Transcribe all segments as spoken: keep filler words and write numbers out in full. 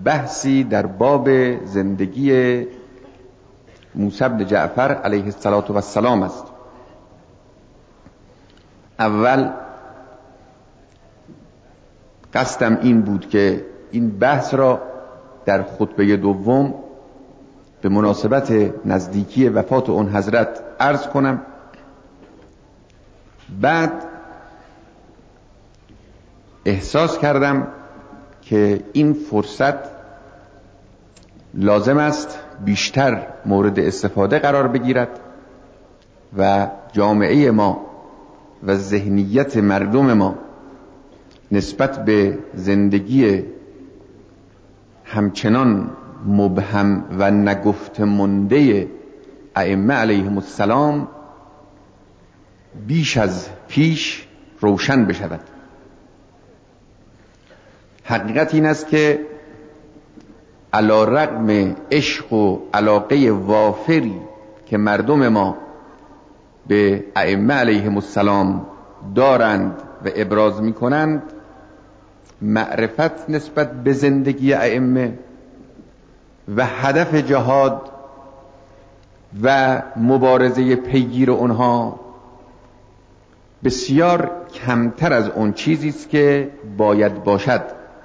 بحثی در باب زندگی موسی بن جعفر علیه السلام است. اول قصدم این بود که این بحث را در خطبه دوم به مناسبت نزدیکی وفات اون حضرت عرض کنم. بعد احساس کردم که این فرصت لازم است بیشتر مورد استفاده قرار بگیرد و جامعه ما و ذهنیت مردم ما نسبت به زندگی همچنان مبهم و نگفته مانده ائمه علیهم السلام بیش از پیش روشن بشود. حقیقت این است که علی رغم عشق و علاقه وافری که مردم ما به ائمه علیهم السلام دارند و ابراز می کنند، معرفت نسبت به زندگی ائمه و هدف جهاد و مبارزه پیگیر اونها بسیار کمتر از اون چیزی است که باید باشد.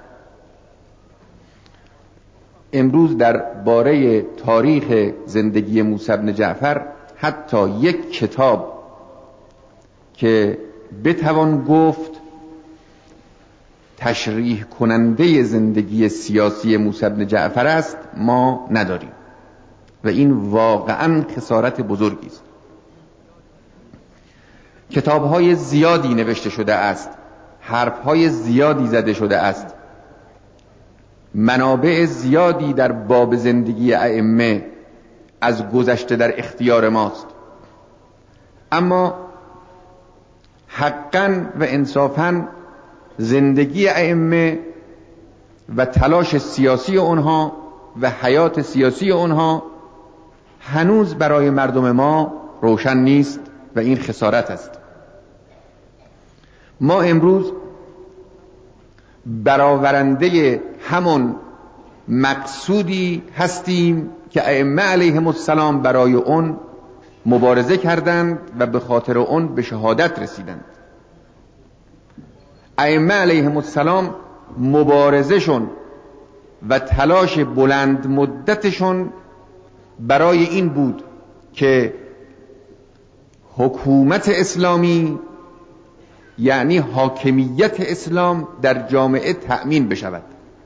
امروز در باره تاریخ زندگی موسی بن جعفر حتی یک کتاب که بتوان گفت تشریح کننده زندگی سیاسی موسی بن جعفر است ما نداریم و این واقعا خسارت بزرگی است. کتاب‌های زیادی نوشته شده است، حرف‌های زیادی زده شده است، منابع زیادی در باب زندگی ائمه از گذشته در اختیار ماست، اما حقاً و انصافاً زندگی ائمه و تلاش سیاسی اونها و حیات سیاسی اونها هنوز برای مردم ما روشن نیست و این خسارت است. ما امروز برآورنده همون مقصودی هستیم که ائمه علیهم السلام برای اون مبارزه کردند و به خاطر اون به شهادت رسیدند. ائمه علیهم السلام مبارزهشون و تلاش بلند مدتشون برای این بود که حکومت اسلامی یعنی حاکمیت اسلام در جامعه تأمین بشود.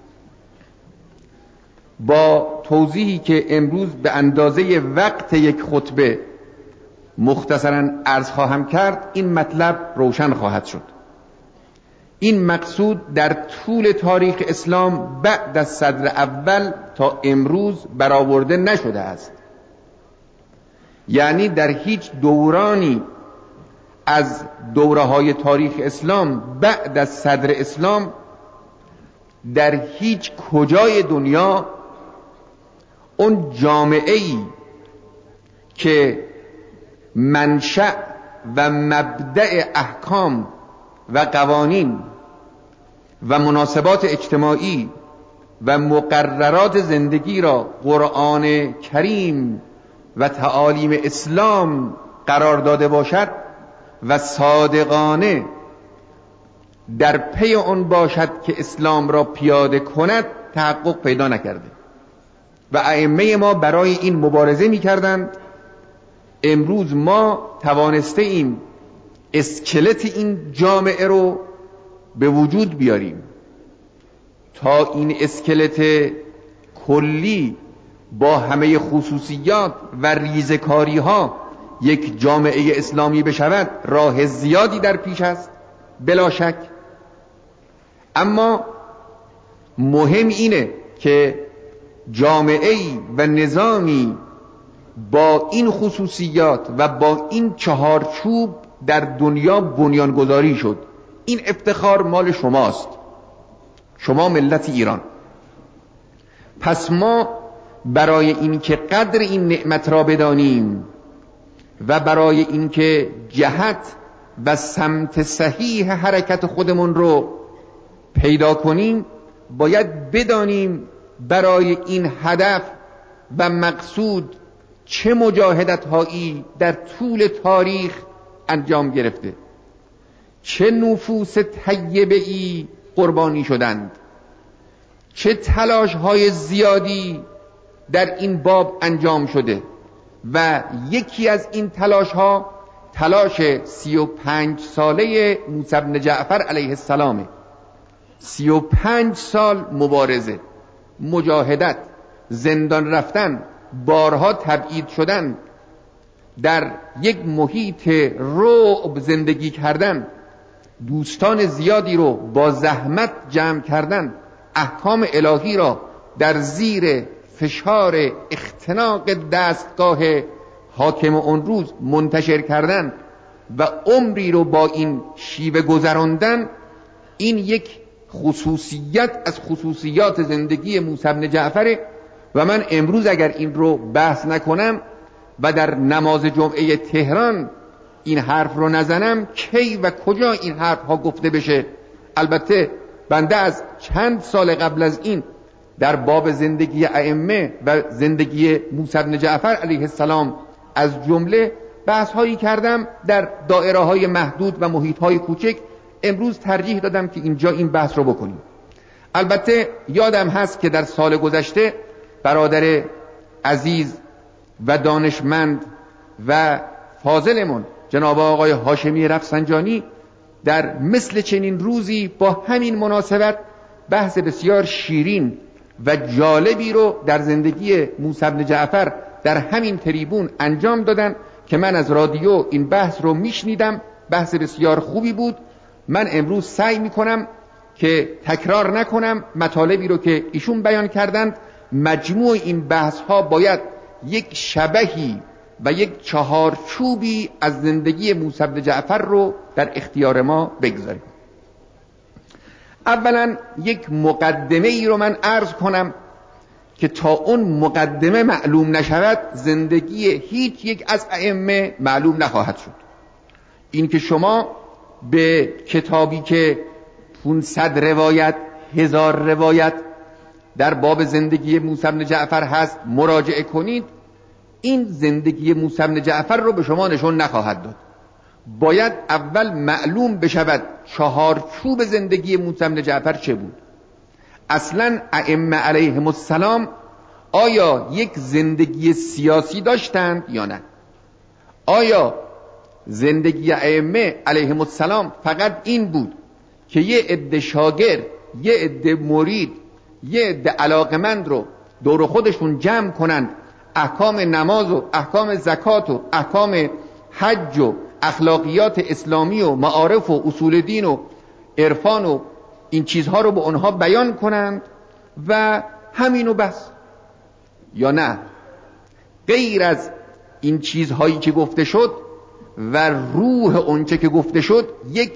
با توضیحی که امروز به اندازه وقت یک خطبه مختصراً عرض خواهم کرد، این مطلب روشن خواهد شد. این مقصود در طول تاریخ اسلام بعد از صدر اول تا امروز برآورده نشده است. یعنی در هیچ دورانی از دوره‌های تاریخ اسلام بعد از صدر اسلام در هیچ کجای دنیا اون جامعه‌ای که منشأ و مبدأ احکام و قوانین و مناسبات اجتماعی و مقررات زندگی را قرآن کریم و تعالیم اسلام قرار داده باشد و صادقانه در پی آن باشد که اسلام را پیاده کند تحقق پیدا نکرده و ائمه ما برای این مبارزه می‌کردند. امروز ما توانسته ایم اسکلت این جامعه رو به وجود بیاریم. تا این اسکلت کلی با همه خصوصیات و ریزکاری ها یک جامعه اسلامی بشود راه زیادی در پیش است بلا شک، اما مهم اینه که جامعه‌ای و نظامی با این خصوصیات و با این چهارچوب در دنیا بنیانگذاری شد. این افتخار مال شماست، شما ملت ایران. پس ما برای اینکه قدر این نعمت را بدانیم و برای اینکه جهت و سمت صحیح حرکت خودمون رو پیدا کنیم باید بدانیم برای این هدف و مقصود چه مجاهدت هایی در طول تاریخ انجام گرفته، چه نفوس طیبه ای قربانی شدند، چه تلاش های زیادی در این باب انجام شده و یکی از این تلاش ها تلاش سی و پنج ساله موسی بن جعفر علیه السلامه. سی و پنج سال مبارزه، مجاهدت، زندان رفتن، بارها تبعید شدن، در یک محیط رعب زندگی کردن، دوستان زیادی رو با زحمت جمع کردن، احکام الهی را در زیر فشار اختناق دستگاه حاکم اون روز منتشر کردن و عمری رو با این شیوه گذراندن. این یک خصوصیت از خصوصیات زندگی موسی بن جعفر و من امروز اگر این رو بحث نکنم و در نماز جمعه تهران این حرف رو نزنم، کی و کجا این حرف ها گفته بشه؟ البته بنده از چند سال قبل از این در باب زندگی ائمه و زندگی موسی بن جعفر علیه السلام از جمله بحث هایی کردم در دایره های محدود و محیط های کوچک. امروز ترجیح دادم که اینجا این بحث رو بکنیم. البته یادم هست که در سال گذشته برادر عزیز و دانشمند و فاضلمون جناب آقای هاشمی رفسنجانی در مثل چنین روزی با همین مناسبت بحث بسیار شیرین و جالبی رو در زندگی موسی بن جعفر در همین تریبون انجام دادن که من از رادیو این بحث رو میشنیدم. بحث بسیار خوبی بود. من امروز سعی میکنم که تکرار نکنم مطالبی رو که ایشون بیان کردند. مجموع این بحث ها باید یک شبهی و یک چهارچوبی از زندگی موسی بن جعفر رو در اختیار ما بگذاریم. اولا یک مقدمه ای رو من عرض کنم که تا اون مقدمه معلوم نشود زندگی هیچ یک از ائمه معلوم نخواهد شد. این که شما به کتابی که پانصد روایت، هزار روایت در باب زندگی موسی بن جعفر هست مراجعه کنید، این زندگی موسی بن جعفر رو به شما نشون نخواهد داد. باید اول معلوم بشود چهارچوب زندگی موسی بن جعفر چه بود. اصلا ائمه علیهم السلام آیا یک زندگی سیاسی داشتند یا نه؟ آیا زندگی ائمه علیهم السلام فقط این بود که یه عده شاگرد، یه عده مرید، یه عده علاقمند رو دور خودشون جمع کنند، احکام نماز و احکام زکات و احکام حج و اخلاقیات اسلامی و معارف و اصول دین و عرفان و این چیزها رو به اونها بیان کنند و همینو بس؟ یا نه غیر از این چیزهایی که گفته شد و روح اونچه که گفته شد یک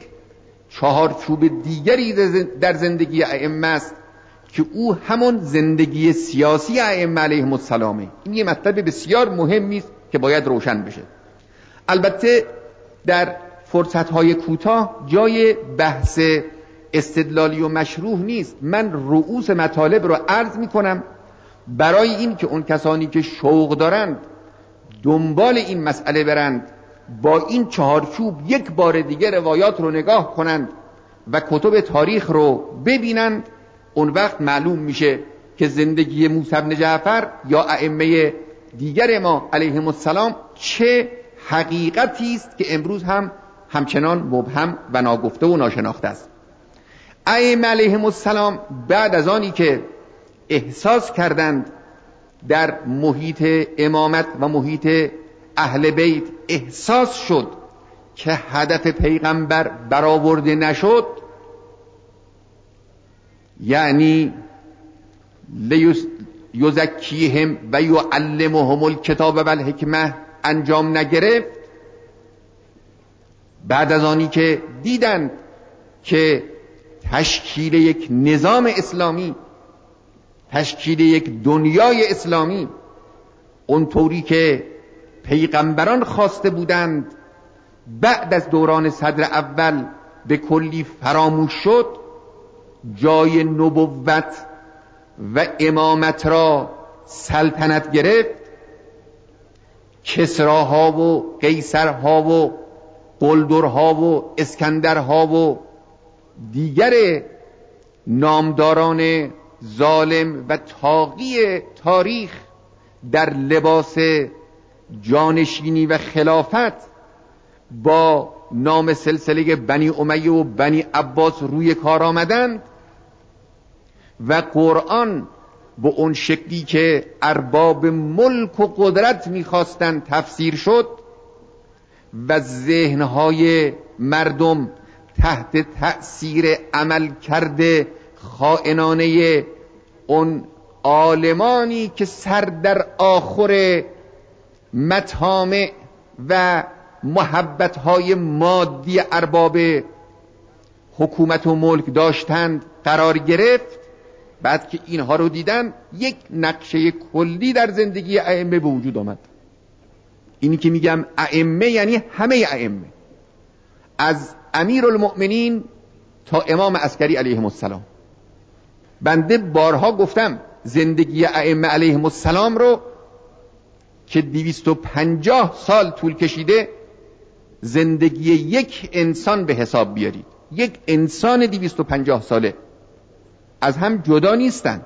چهارچوب دیگری در زندگی ائمه است که او همون زندگی سیاسی ائمه علیهم السلامه. این یه مطلب بسیار مهمی است که باید روشن بشه. البته در فرصت‌های کوتاه جای بحث استدلالی و مشروح نیست. من رؤوس مطالب رو عرض می‌کنم برای این که اون کسانی که شوق دارند دنبال این مسئله برند، با این چهارچوب یک بار دیگه روایات رو نگاه کنند و کتب تاریخ رو ببینند. اون وقت معلوم میشه که زندگی موسی بن جعفر یا ائمه دیگر ما علیهم السلام چه حقیقتی است که امروز هم همچنان مبهم و ناگفته و ناشناخته است. ائمه علیهم السلام بعد از آنی که احساس کردند در محیط امامت و محیط اهل بیت احساس شد که هدف پیغمبر برآورده نشد، یعنی لیزکیهم و یعلمهم الکتاب و الحکمه انجام نگرفت، بعد از آنی که دیدند که تشکیل یک نظام اسلامی، تشکیل یک دنیای اسلامی اونطوری که پیغمبران خواسته بودند بعد از دوران صدر اول به کلی فراموش شد، جای نبوت و امامت را سلطنت گرفت، کسراها و قیصرها و قلدرها و اسکندرها و دیگر نامداران ظالم و طاغی تاریخ در لباس جانشینی و خلافت با نام سلسله بنی امیه و بنی عباس روی کار آمدند و قرآن با اون شکلی که ارباب ملک و قدرت میخواستند تفسیر شد و ذهنهای مردم تحت تأثیر عمل کرده خائنانه اون عالمانی که سر در آخر مطامع و محبتهای مادی ارباب حکومت و ملک داشتند قرار گرفت. بعد که اینها رو دیدن، یک نقشه کلی در زندگی ائمه به وجود آمد. اینی که میگم ائمه یعنی همه ائمه، از امیرالمؤمنین تا امام عسکری علیهم السلام. بنده بارها گفتم زندگی ائمه علیهم السلام رو که دویست و پنجاه سال طول کشیده زندگی یک انسان به حساب بیارید. یک انسان دویست و پنجاه ساله از هم جدا نیستن،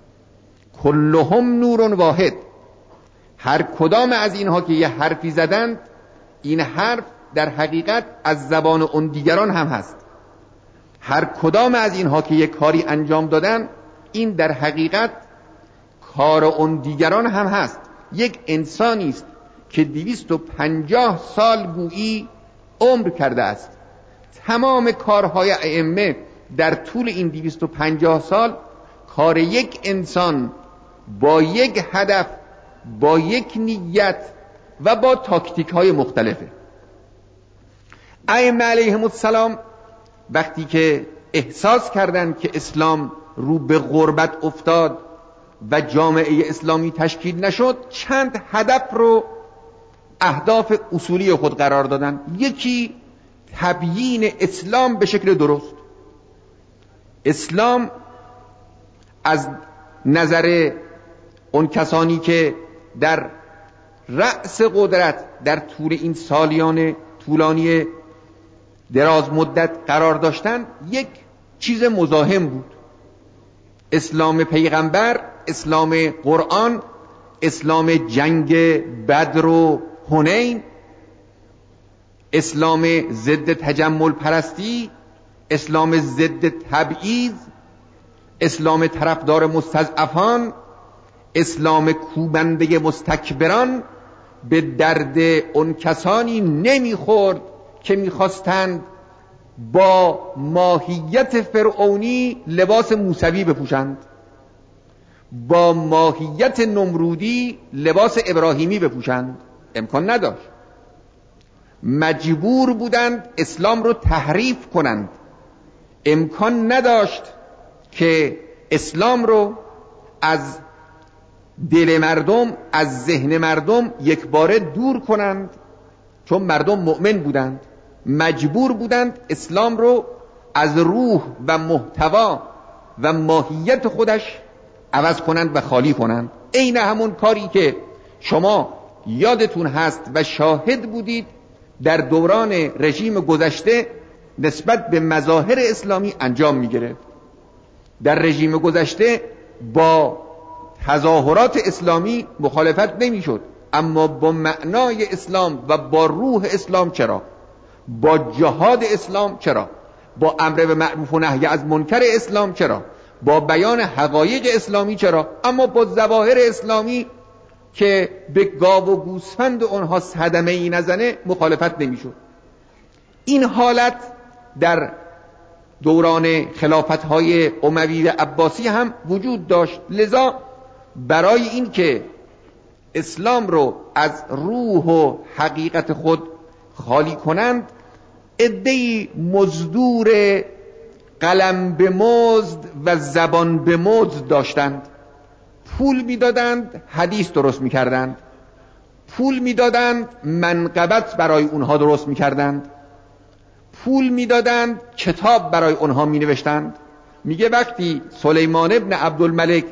کلهم نور واحد. هر کدام از اینها که یه حرفی زدند، این حرف در حقیقت از زبان اون دیگران هم هست. هر کدام از اینها که یه کاری انجام دادن، این در حقیقت کار اون دیگران هم هست. یک انسانی است که دویست و پنجاه سال گویی عمر کرده است. تمام کارهای ائمه در طول این دویست و پنجاه سال کار یک انسان با یک هدف، با یک نیت و با تاکتیک های مختلفه. ائمه علیهم السلام وقتی که احساس کردند که اسلام رو به غربت افتاد و جامعه اسلامی تشکیل نشد، چند هدف رو اهداف اصولی خود قرار دادن. یکی تبیین اسلام به شکل درست. اسلام از نظر اون کسانی که در رأس قدرت در طول این سالیان طولانی دراز مدت قرار داشتن، یک چیز مزاحم بود. اسلام پیغمبر، اسلام قرآن، اسلام جنگ بدر و حنین، اسلام ضد تجمل پرستی، اسلام ضد تبعیض، اسلام طرفدار مستضعفان، اسلام کوبنده مستکبران به درد اون کسانی نمیخورد که میخواستند با ماهیت فرعونی لباس موسوی بپوشند، با ماهیت نمرودی لباس ابراهیمی بپوشند. امکان نداشت. مجبور بودند اسلام رو تحریف کنند. امکان نداشت که اسلام رو از دل مردم، از ذهن مردم یک باره دور کنند، چون مردم مؤمن بودند. مجبور بودند اسلام رو از روح و محتوا و ماهیت خودش عوض کنند و خالی کنند. عین همون کاری که شما یادتون هست و شاهد بودید در دوران رژیم گذشته نسبت به مظاهر اسلامی انجام می‌گرفت. در رژیم گذشته با تظاهرات اسلامی مخالفت نمی‌شد، اما با معنای اسلام و با روح اسلام چرا؟ با جهاد اسلام چرا؟ با امر به معروف و نهی از منکر اسلام چرا؟ با بیان حقایق اسلامی چرا؟ اما با ظواهر اسلامی که به گاو و گوسفند اونها صدمه ای نزنه مخالفت نمیشد. این حالت در دوران خلافت‌های اموی و عباسی هم وجود داشت. لذا برای این که اسلام رو از روح و حقیقت خود خالی کنند، عده‌ای مزدور قلم به مزد و زبان به مزد داشتند. پول میدادند، حدیث درست میکردند. پول میدادند، منقبت برای اونها درست میکردند. پول میدادند، کتاب برای اونها مینوشتند. میگه وقتی سلیمان ابن عبدالملک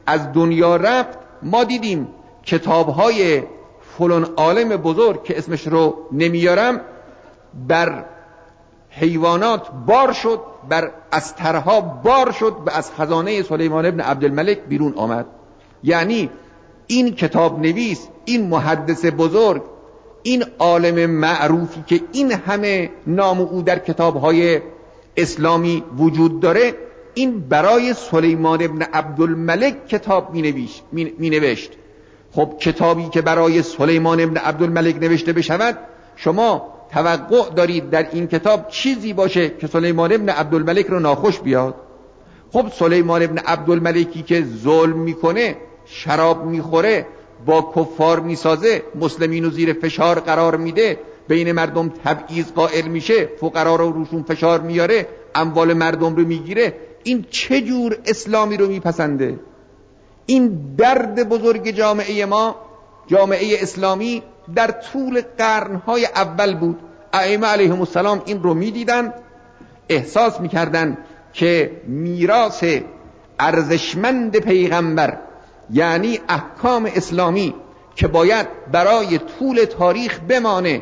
از دنیا رفت، ما دیدیم کتاب‌های فلان عالم بزرگ که اسمش رو نمیارم بر حیوانات بار شد، بر استرها بار شد و از خزانه سلیمان ابن عبدالملک بیرون آمد. یعنی این کتاب نویس، این محدث بزرگ، این عالم معروفی که این همه نام او در کتاب‌های اسلامی وجود داره، این برای سلیمان ابن عبدالملک کتاب می نوشت. خب کتابی که برای سلیمان ابن عبدالملک نوشته بشود، شما توقع دارید در این کتاب چیزی باشه که سلیمان ابن عبدالملک رو ناخوش بیاد؟ خب سلیمان ابن عبدالملکی که ظلم میکنه، شراب میخوره، با کفار میسازه، مسلمین رو زیر فشار قرار میده، بین مردم تبعیض قائل میشه، فقرا رو روشون فشار میاره، اموال مردم رو میگیره، این چه جور اسلامی رو میپسنده؟ این درد بزرگ جامعه ما، جامعه اسلامی در طول قرنهای اول بود. ائمه علیهم السلام این رو میدیدن، احساس میکردن که میراث ارزشمند پیغمبر، یعنی احکام اسلامی که باید برای طول تاریخ بمانه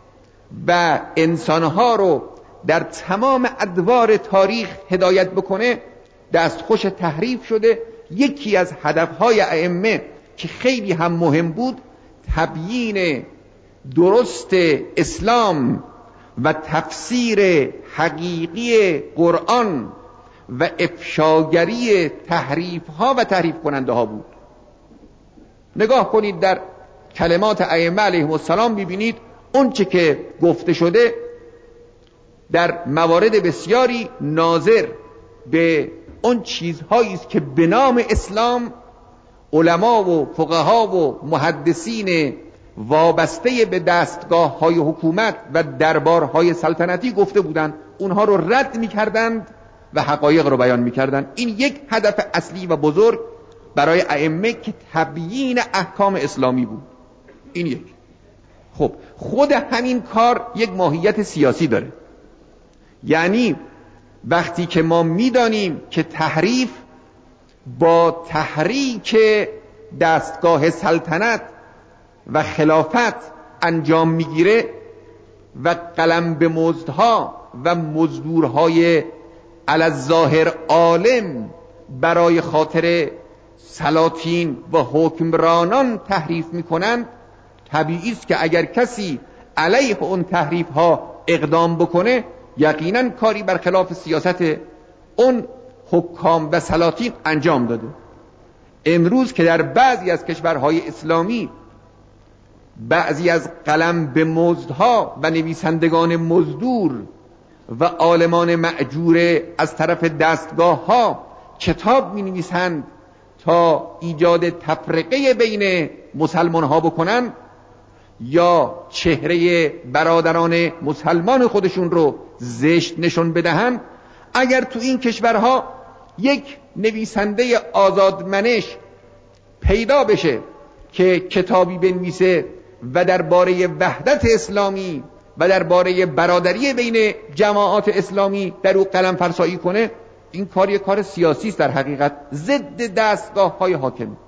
و انسانها رو در تمام ادوار تاریخ هدایت بکنه، دستخوش تحریف شده. یکی از هدفهای ائمه که خیلی هم مهم بود، تبیین درست اسلام و تفسیر حقیقی قرآن و افشاگری تحریف ها و تحریف کننده ها بود. نگاه کنید در کلمات ائمه علیهم السلام، ببینید اون چه که گفته شده در موارد بسیاری ناظر به اون چیزهایی است که به نام اسلام علما و فقها و محدثین وابسته به دستگاه های حکومت و دربارهای سلطنتی گفته بودند، اونها رو رد می‌کردند و حقایق رو بیان می‌کردند. این یک هدف اصلی و بزرگ برای ائمه که تبیین احکام اسلامی بود. این یک. خب خود همین کار یک ماهیت سیاسی داره. یعنی وقتی که ما میدانیم که تحریف با تحریک دستگاه سلطنت و خلافت انجام میگیره و قلم به مزدها و مزدورهای علی الظاهر عالم برای خاطر سلاطین و حکمرانان تحریف میکنند، طبیعی است که اگر کسی علیه اون تحریف ها اقدام بکنه، یقینا کاری برخلاف سیاست اون حکام و سلاطین انجام داده. امروز که در بعضی از کشورهای اسلامی بعضی از قلم به مزدها و نویسندگان مزدور و عالمان مأجور از طرف دستگاه ها کتاب می نویسند تا ایجاد تفرقه بین مسلمان ها بکنن یا چهره برادران مسلمان خودشون رو زشت نشون بدهن، اگر تو این کشورها یک نویسنده آزادمنش پیدا بشه که کتابی بنویسه و درباره وحدت اسلامی و درباره برادری بین جماعات اسلامی در او قلم فرسایی کنه، این کار یک کار سیاسی است، در حقیقت ضد دستگاه های حاکم.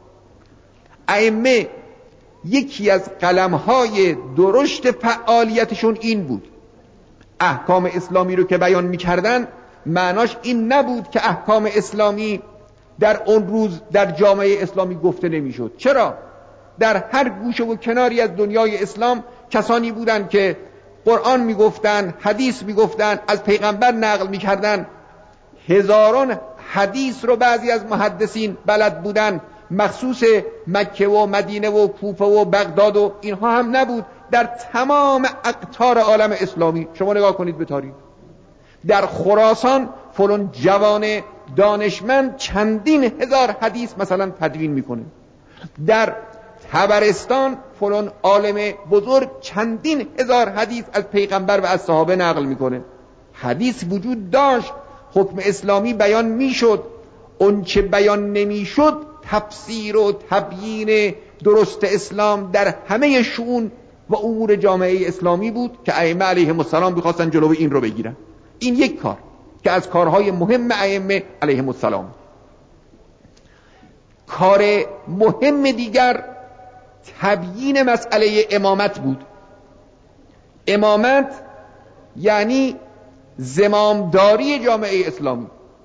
ائمه یکی از قلم های درشت فعالیتشون این بود، احکام اسلامی رو که بیان می‌کردن معناش این نبود که احکام اسلامی در اون روز در جامعه اسلامی گفته نمی‌شد. چرا؟ در هر گوشه و کناری از دنیای اسلام کسانی بودند که قرآن میگفتن، حدیث میگفتن، از پیغمبر نقل میکردن. هزاران حدیث رو بعضی از محدثین بلد بودن، مخصوص مکه و مدینه و کوفه و بغداد و اینها هم نبود، در تمام اقطار عالم اسلامی. شما نگاه کنید به تاریخ، در خراسان فلان جوان دانشمند چندین هزار حدیث مثلا تدوین میکنه، در طبرستان فلان عالم بزرگ چندین هزار حدیث از پیغمبر و از صحابه نقل میکنه. حدیث وجود داشت، حکم اسلامی بیان میشد، اون چه بیان نمیشد تفسیر و تبیین درست اسلام در همه شؤون و امور جامعه اسلامی بود که ائمه علیهم السلام بخواستن جلوی این رو بگیرن. این یک کار که از کارهای مهم ائمه علیهم السلام. کار مهم دیگر تبیین مسئله امامت بود. امامت یعنی زمامداری جامعه اسلامی،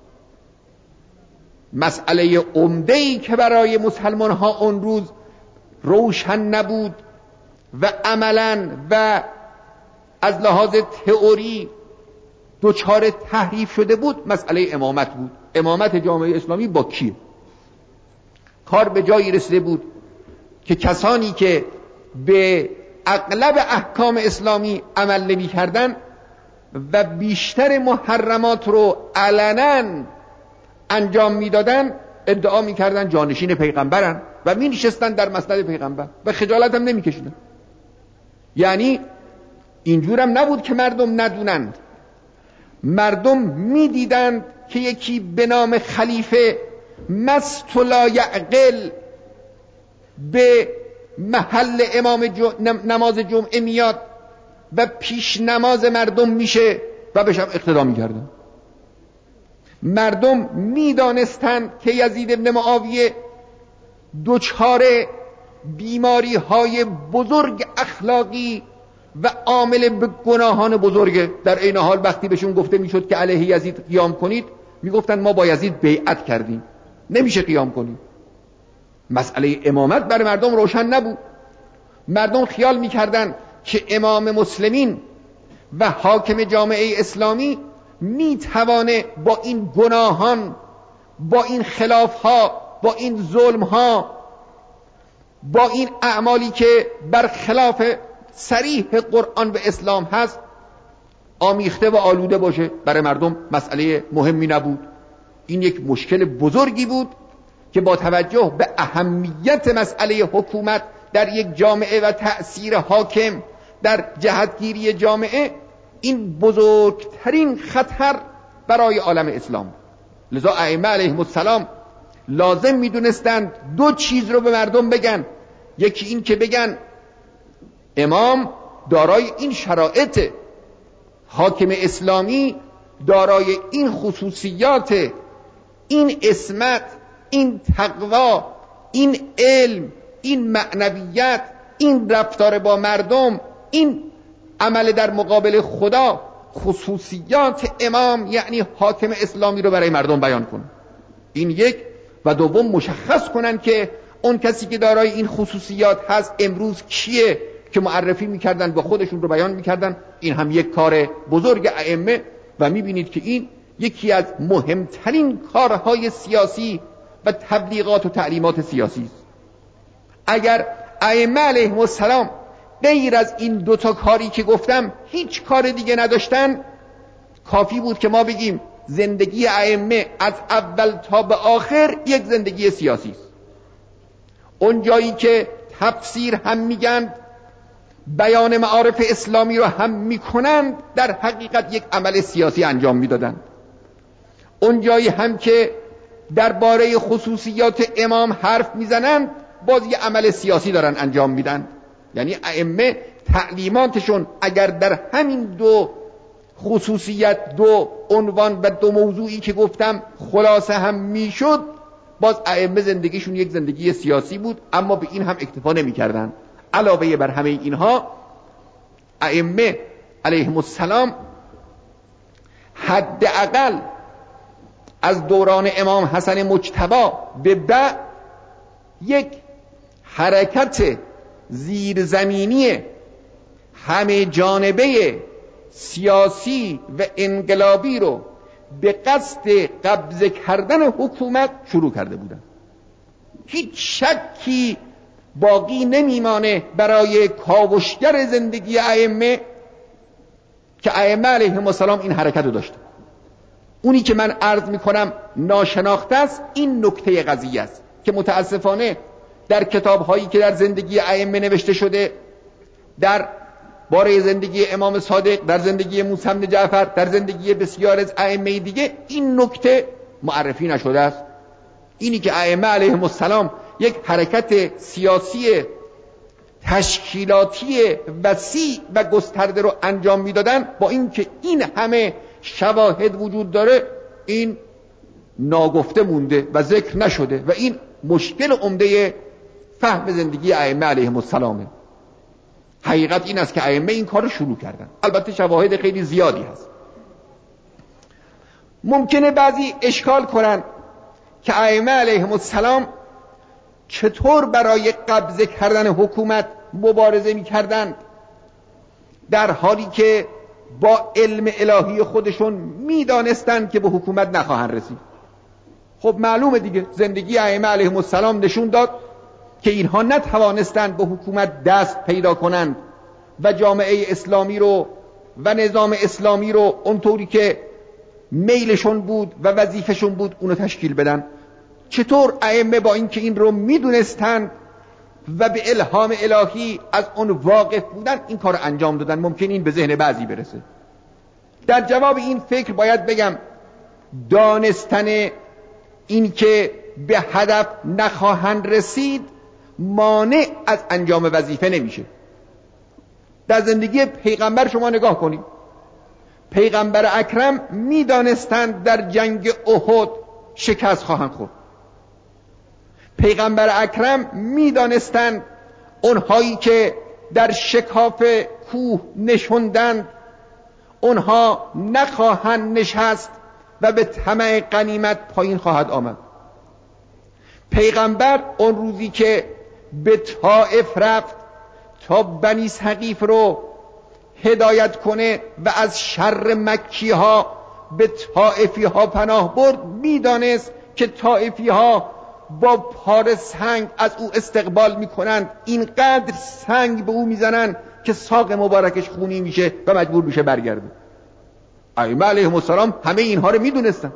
مسئله عمده‌ای که برای مسلمان ها اون روز روشن نبود و عملاً و از لحاظ تئوری دچار تحریف شده بود مسئله امامت بود. امامت جامعه اسلامی با کیه؟ کار به جایی رسیده بود که کسانی که به اغلب احکام اسلامی عمل نمی کردن و بیشتر محرمات رو علنا انجام میدادن ادعا میکردن جانشین پیغمبرن و می نشستن در مسند پیغمبر و خجالت هم نمی کشیدن. یعنی اینجورم نبود که مردم ندونند، مردم می دیدند که یکی به نام خلیفه مست و لا یعقل به محل امام نماز جمعه میاد و پیش نماز مردم میشه و بهش هم اقتدا میکردن. مردم میدانستند که یزید ابن معاویه دچار بیماری های بزرگ اخلاقی و عامل به گناهان بزرگه. در این حال وقتی بهشون گفته میشد که علیه یزید قیام کنید میگفتن ما با یزید بیعت کردیم، نمیشه قیام کنید. مسئله امامت برای مردم روشن نبود. مردم خیال میکردن که امام مسلمین و حاکم جامعه اسلامی میتوانه با این گناهان، با این خلافها، با این ظلمها، با این اعمالی که برخلاف صریح قرآن و اسلام هست آمیخته و آلوده باشه. برای مردم مسئله مهمی نبود. این یک مشکل بزرگی بود که با توجه به اهمیت مسئله حکومت در یک جامعه و تأثیر حاکم در جهتگیری جامعه این بزرگترین خطر برای عالم اسلام. لذا ائمه علیهم السلام لازم میدونستند دو چیز رو به مردم بگن. یکی این که بگن امام دارای این شرایط، حاکم اسلامی دارای این خصوصیات، این عصمت، این تقوا، این علم، این معنویت، این رفتار با مردم، این عمل در مقابل خدا. خصوصیات امام یعنی حاکم اسلامی رو برای مردم بیان کن. این یک. و دوم مشخص کنن که اون کسی که دارای این خصوصیات هست امروز کیه که معرفی میکردن و خودشون رو بیان میکردن. این هم یک کار بزرگ ائمه و میبینید که این یکی از مهمترین کارهای سیاسی و تبلیغات و تعلیمات سیاسی است. اگر ائمه علیهم السلام غیر از این دوتا کاری که گفتم هیچ کار دیگه نداشتن، کافی بود که ما بگیم زندگی ائمه از اول تا به آخر یک زندگی سیاسی است. اون جایی که تفسیر هم میگن، بیان معارف اسلامی رو هم میکنند، در حقیقت یک عمل سیاسی انجام میدادند. اون جایی هم که درباره خصوصیات امام حرف میزنند باز یک عمل سیاسی دارن انجام میدن. یعنی ائمه تعلیماتشون اگر در همین دو خصوصیت، دو عنوان و دو موضوعی که گفتم خلاصه هم میشد، باز ائمه زندگیشون یک زندگی سیاسی بود. اما به این هم اکتفا نمی‌کردن. علاوه بر همه اینها ائمه علیهم السلام حداقل از دوران امام حسن مجتبی به بعد یک حرکت زیرزمینی همه جانبه سیاسی و انقلابی رو به قصد قبضه کردن حکومت شروع کرده بودن. هیچ شکی باقی نمیمانه برای کاوشگر زندگی ائمه که ائمه علیهم السلام این حرکت رو داشته. اونی که من عرض میکنم ناشناخته است این نکته قضیه است که متاسفانه در کتاب‌هایی که در زندگی ائمه نوشته شده، در باره زندگی امام صادق، در زندگی موسی بن جعفر، در زندگی بسیار از ائمه دیگه این نکته معرفی نشده است. اینی که ائمه علیهم السلام یک حرکت سیاسی تشکیلاتی وسیع و گسترده رو انجام میدادن، با اینکه این همه شواهد وجود داره این ناگفته مونده و ذکر نشده و این مشکل عمده فهم زندگی ائمه علیهم السلامه. حقیقت این است که ائمه این کار رو شروع کردن. البته شواهد خیلی زیادی هست. ممکنه بعضی اشکال کنن که ائمه علیهم السلام چطور برای قبضه کردن حکومت مبارزه می‌کردند، در حالی که با علم الهی خودشون میدانستند که به حکومت نخواهند رسید. خب معلومه دیگه، زندگی ائمه علیهم السلام نشون داد که اینها نتوانستند به حکومت دست پیدا کنند و جامعه اسلامی رو و نظام اسلامی رو اونطوری که میلشون بود و وظیفشون بود اونو تشکیل بدن. چطور ائمه با اینکه این رو میدونستند و به الهام الهی از اون واقف بودن این کار انجام دادن؟ ممکن این به ذهن بعضی برسه. در جواب این فکر باید بگم دانستن این که به هدف نخواهند رسید مانع از انجام وظیفه نمیشه. در زندگی پیغمبر شما نگاه کنید، پیغمبر اکرم میدانستند در جنگ احد شکست خواهند خورد. پیغمبر اکرم میدانستند اونهایی که در شکاف کوه نشوندند اونها نخواهند نشست و به طمع غنیمت پایین خواهد آمد. پیغمبر اون روزی که به طائف رفت تا بنی ثقیف رو هدایت کنه و از شر مکی ها به طائفی ها پناه برد، میدانست که طائفی ها با پاره سنگ از او استقبال میکنند، اینقدر سنگ به او میزنند که ساق مبارکش خونی میشه و مجبور میشه برگرده. ائمه علیهم السلام همه اینها رو میدونستن.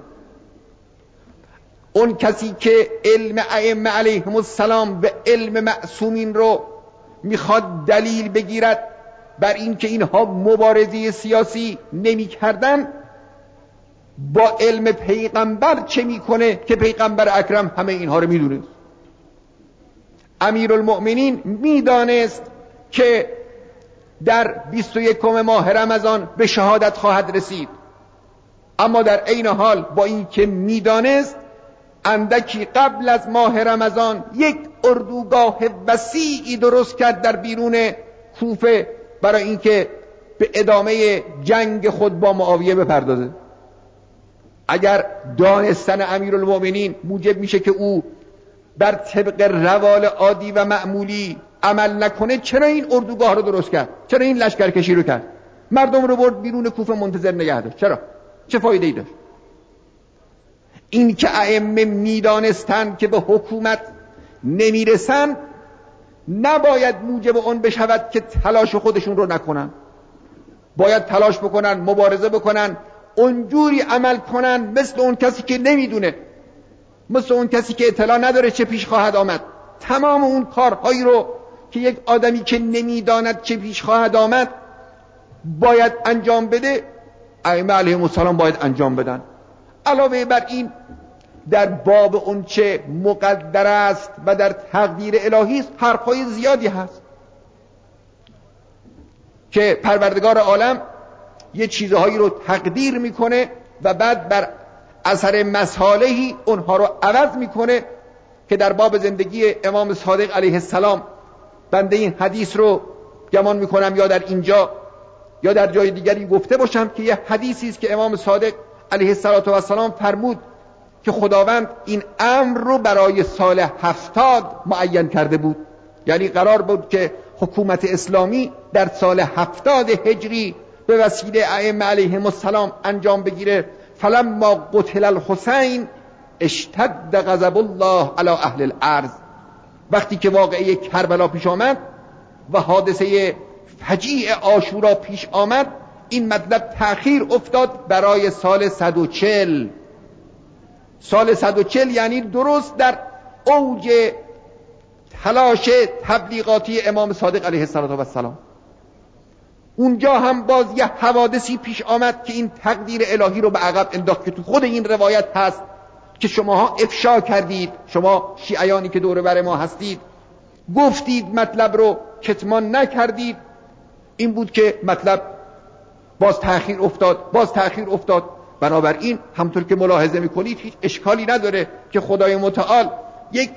اون کسی که علم ائمه علیهم السلام و علم معصومین رو میخواد دلیل بگیرد بر این که اینها مبارزه سیاسی نمی کردن، با علم پیغمبر چه میکنه که پیغمبر اکرم همه اینها رو میدونست؟ امیرالمؤمنین میدانست که در بیست و یکم ماه رمضان به شهادت خواهد رسید، اما در عین حال با این که میدانست اندکی قبل از ماه رمضان یک اردوگاه وسیعی درست کرد در بیرون کوفه برای اینکه به ادامه جنگ خود با معاویه بپردازه. اگر دانستن امیرالمؤمنین موجب میشه که او بر طبق روال عادی و معمولی عمل نکنه، چرا این اردوگاه رو درست کرد؟ چرا این لشکرکشی رو کرد؟ مردم رو برد بیرون کوفه منتظر نگه داشت. چرا؟ چه فایده ای داشت؟ این که ائمه میدانستند که به حکومت نمیرسن نباید موجب اون بشود که تلاش خودشون رو نکنن. باید تلاش بکنن، مبارزه بکنن، اونجوری عمل کنن مثل اون کسی که نمیدونه، مثل اون کسی که اطلاع نداره چه پیش خواهد آمد. تمام اون کارهایی رو که یک آدمی که نمیداند چه پیش خواهد آمد باید انجام بده، ائمه علیهم السلام باید انجام بدن. علاوه بر این در باب اون چه مقدر است و در تقدیر الهی است حرفای زیادی هست که پروردگار عالم یه چیزهایی رو تقدیر میکنه و بعد بر اثر مصالحی اونها رو عوض میکنه، که در باب زندگی امام صادق علیه السلام بنده این حدیث رو گمان میکنم یا در اینجا یا در جای دیگری گفته باشم که یه حدیثی است که امام صادق علیه السلام فرمود که خداوند این امر رو برای سال هفتاد معین کرده بود. یعنی قرار بود که حکومت اسلامی در سال هفتاد هجری به وسیله ائمه علیهم السلام انجام بگیره. فلما قتل الحسین اشتد غضب الله علی اهل الارض. وقتی که واقعه کربلا پیش آمد و حادثه فجیع عاشورا پیش آمد، این مطلب تأخیر افتاد برای سال صد و چهل. سال صد و چهل یعنی درست در اوج تلاش تبلیغاتی امام صادق علیه السلام. اونجا هم باز یه حوادثی پیش آمد که این تقدیر الهی رو به عقب انداخت، که تو خود این روایت هست که شماها افشا کردید، شما شیعیانی که دور بر ما هستید گفتید مطلب رو کتمان نکردید. این بود که مطلب باز تأخیر افتاد باز تأخیر افتاد. بنابراین همطور که ملاحظه میکنید هیچ اشکالی نداره که خدای متعال یک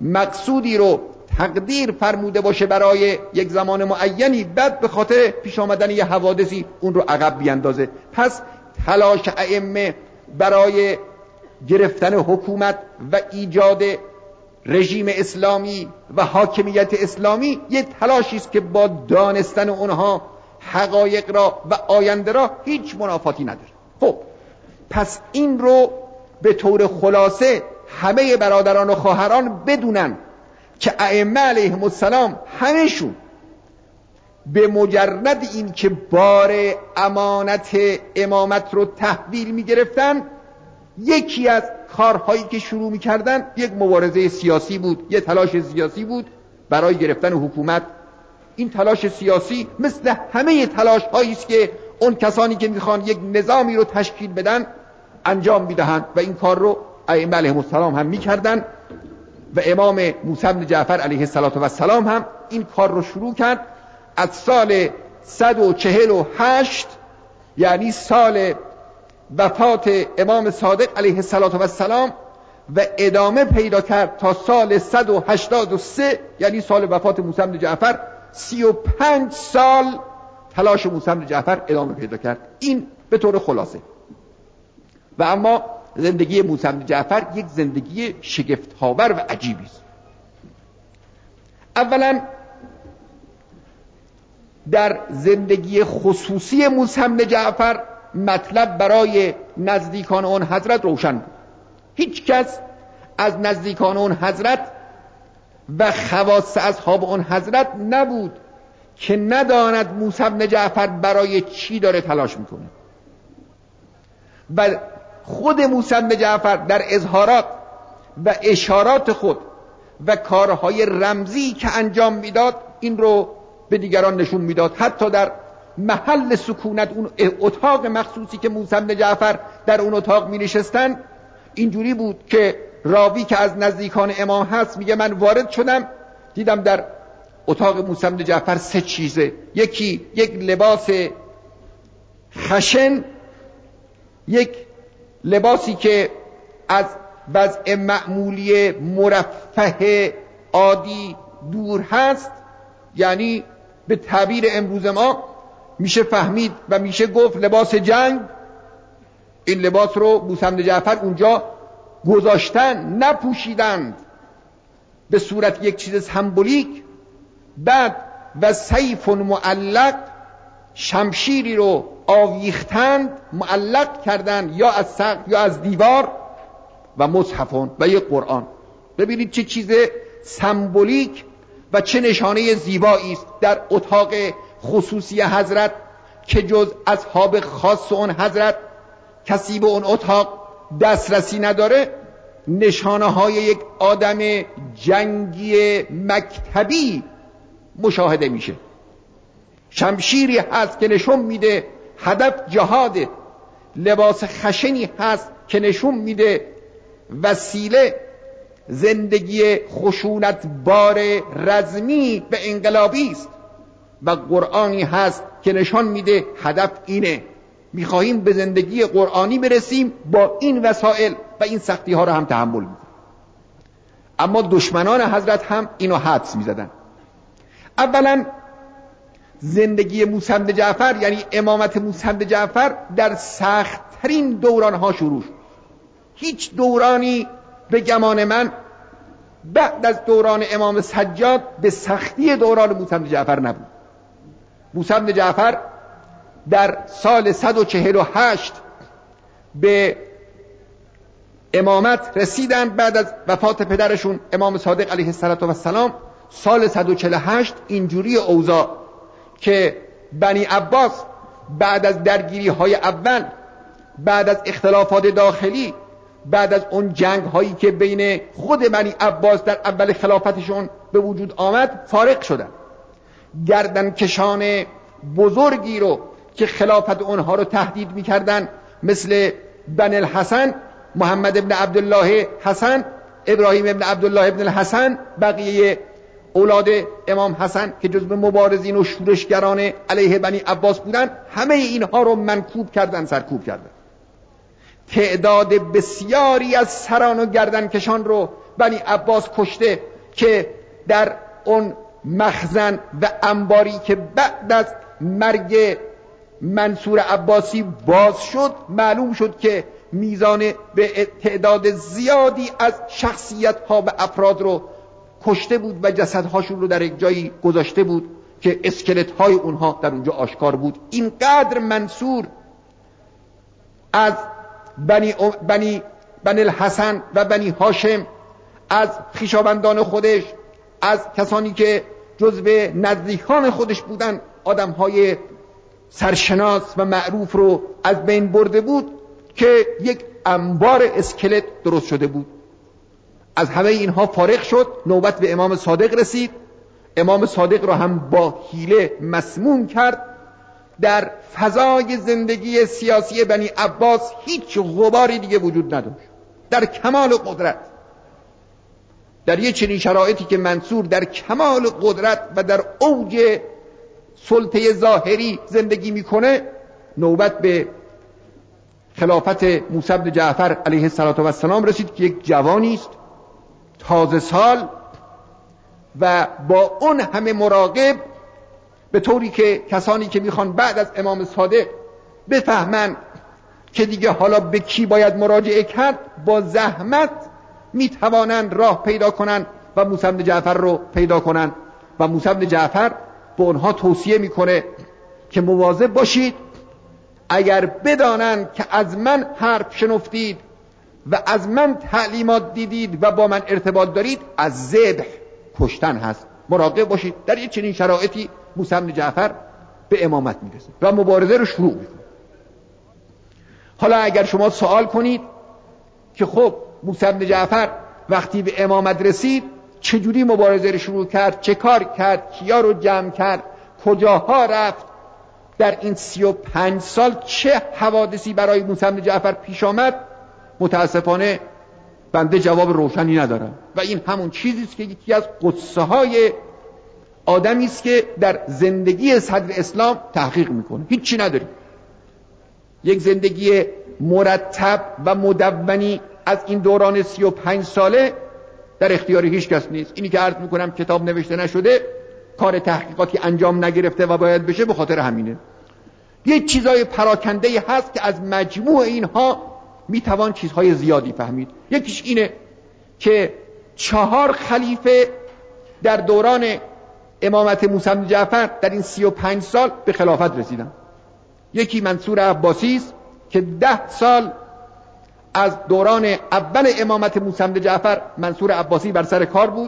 مقصودی رو تقدیر فرموده باشه برای یک زمان معینی، بعد به خاطر پیش آمدن یه حوادثی اون رو عقب بیاندازه. پس تلاش ائمه برای گرفتن حکومت و ایجاد رژیم اسلامی و حاکمیت اسلامی یه تلاشی است که با دانستن اونها حقایق را و آینده را هیچ منافاتی نداره. خب پس این رو به طور خلاصه همه برادران و خواهران بدونن که ائمه علیهم السلام همه‌شون به مجرد این که بار امانت امامت رو تحویل می گرفتن، یکی از کارهایی که شروع می کردن یک مبارزه سیاسی بود، یک تلاش سیاسی بود برای گرفتن حکومت. این تلاش سیاسی مثل همه تلاش هایی است که اون کسانی که میخوان یک نظامی رو تشکیل بدن انجام میدهند و این کار رو ائمه علیهم السلام هم میکردن و امام موسی بن جعفر علیه السلام هم این کار رو شروع کرد. از سال صد و چهل و هشت یعنی سال وفات امام صادق علیه السلام و ادامه پیدا کرد تا سال صد و هشتاد و سه یعنی سال وفات موسی بن جعفر، سی و پنج سال تلاش موسی بن جعفر ادامه پیدا کرد. این به طور خلاصه. و اما زندگی موسی بن جعفر یک زندگی شگفت‌آور و عجیبی است. اولا در زندگی خصوصی موسی بن جعفر مطلب برای نزدیکان اون حضرت روشن بود. هیچ کس از نزدیکان اون حضرت و خواص اصحاب اون حضرت نبود که نداند موسی بن جعفر برای چی داره تلاش میکنه. و خود موسی بن جعفر در اظهارات و اشارات خود و کارهای رمزی که انجام میداد این رو به دیگران نشون میداد. حتی در محل سکونت، اون اتاق مخصوصی که موسی بن جعفر در اون اتاق می نشستن، اینجوری بود که راوی که از نزدیکان امام هست میگه من وارد شدم دیدم در اتاق موسی بن جعفر سه چیزه. یکی یک لباس خشن، یک لباسی که از وضع معمولی مرفه عادی دور هست، یعنی به تعبیر امروز ما میشه فهمید و میشه گفت لباس جنگ. این لباس رو موسی بن جعفر اونجا گذاشتن، نپوشیدند به صورت یک چیز سمبولیک. بعد و سیف معلق، شمشیری رو آویختند، معلق کردند یا از سقف یا از دیوار، و مصحفون و یک قرآن. ببینید چه چیز سمبولیک و چه نشانه زیبایی است در اتاق خصوصی حضرت که جز اصحاب خاص اون حضرت کسی به اون اتاق دسترسی نداره. نشانه های یک آدم جنگی مکتبی مشاهده میشه. شمشیری هست که نشون میده هدف جهاده، لباس خشنی هست که نشون میده وسیله زندگی خشونت بار رزمی و انقلابی است، و قرآنی هست که نشان میده هدف اینه، میخواهیم به زندگی قرآنی برسیم، با این وسایل و این سختی ها رو هم تحمل میکنیم. اما دشمنان حضرت هم اینو حدس میزدن. اولا زندگی موسی بن جعفر یعنی امامت موسی بن جعفر در سخت ترین دوران ها شروع شد. هیچ دورانی به گمان من بعد از دوران امام سجاد به سختی دوران موسی بن جعفر نبود. موسی بن جعفر در سال صد و چهل و هشت به امامت رسیدند بعد از وفات پدرشون امام صادق علیه السلام. سال صد و چهل و هشت اینجوری اوضاع که بنی عباس بعد از درگیری های اول، بعد از اختلافات داخلی، بعد از اون جنگ هایی که بین خود بنی عباس در اول خلافتشون به وجود آمد، فارغ شدن. گردنکشان بزرگی رو که خلافت اونها رو تهدید میکردن مثل بن الحسن، محمد ابن عبدالله حسن، ابراهیم ابن عبدالله ابن الحسن، بقیه اولاد امام حسن که جزو مبارزین و شورشگران علیه بنی عباس بودن، همه اینها رو منکوب کردن، سرکوب کردن. تعداد بسیاری از سران و گردنکشان رو بنی عباس کشته که در اون مخزن و انباری که بعد از مرگ منصور عباسی باز شد، معلوم شد که میزان به تعداد زیادی از شخصیت ها و افراد رو کشته بود و جسدهاشون رو در یک جایی گذاشته بود که اسکلت های اونها در اونجا آشکار بود. اینقدر منصور از بنی, بنی, بنی الحسن و بنی هاشم، از خویشاوندان خودش، از کسانی که جزو نزدیکان خودش بودن، آدم های سرشناس و معروف رو از بین برده بود که یک انبار اسکلت درست شده بود. از همه اینها فارغ شد، نوبت به امام صادق رسید. امام صادق رو هم با حیله مسموم کرد. در فضای زندگی سیاسی بنی عباس هیچ غباری دیگه وجود نداشت، در کمال قدرت. در یه چنین شرایطی که منصور در کمال قدرت و در اوج سلطه ظاهری زندگی میکنه، نوبت به خلافت موسی بن جعفر علیه السلام رسید که یک جوانی است تازه سال و با اون همه مراقب، به طوری که کسانی که میخوان بعد از امام صادق بفهمن که دیگه حالا به کی باید مراجعه کرد، با زحمت میتوانند راه پیدا کنن و موسی بن جعفر رو پیدا کنن. و موسی بن جعفر به اونها توصیه میکنه که مواظب باشید، اگر بدانند که از من حرف شنفتید و از من تعلیمات دیدید و با من ارتباط دارید، از ذبح کشتن هست. مراقب باشید. در یک چنین شرایطی موسی بن جعفر به امامت میرسه و مبارزه رو شروع میکنه. حالا اگر شما سوال کنید که خب موسی بن جعفر وقتی به امامت رسید چجوری مبارزه رو شروع کرد، چه کار کرد، کیا رو جمع کرد، کجاها رفت، در این سی و پنج سال چه حوادثی برای موسی بن جعفر پیش آمد، متاسفانه بنده جواب روشنی ندارم. و این همون چیزی است که یکی از قصه های آدمی است که در زندگی صدر اسلام تحقیق میکنه. هیچی نداریم. یک زندگی مرتب و مدونی از این دوران سی و پنج ساله در اختیار هیچ کس نیست. اینی که عرض میکنم کتاب نوشته نشده، کار تحقیقاتی انجام نگرفته و باید بشه، به خاطر همینه. یک چیزای پراکنده هست که از مجموع اینها میتوان چیزهای زیادی فهمید. یکیش اینه که چهار خلیفه در دوران امامت موسی بن جعفر در این سی و پنج سال به خلافت رسیدن. یکی منصور عباسی است که ده سال از دوران اول امامت موسی بن جعفر منصور عباسی بر سر کار بود.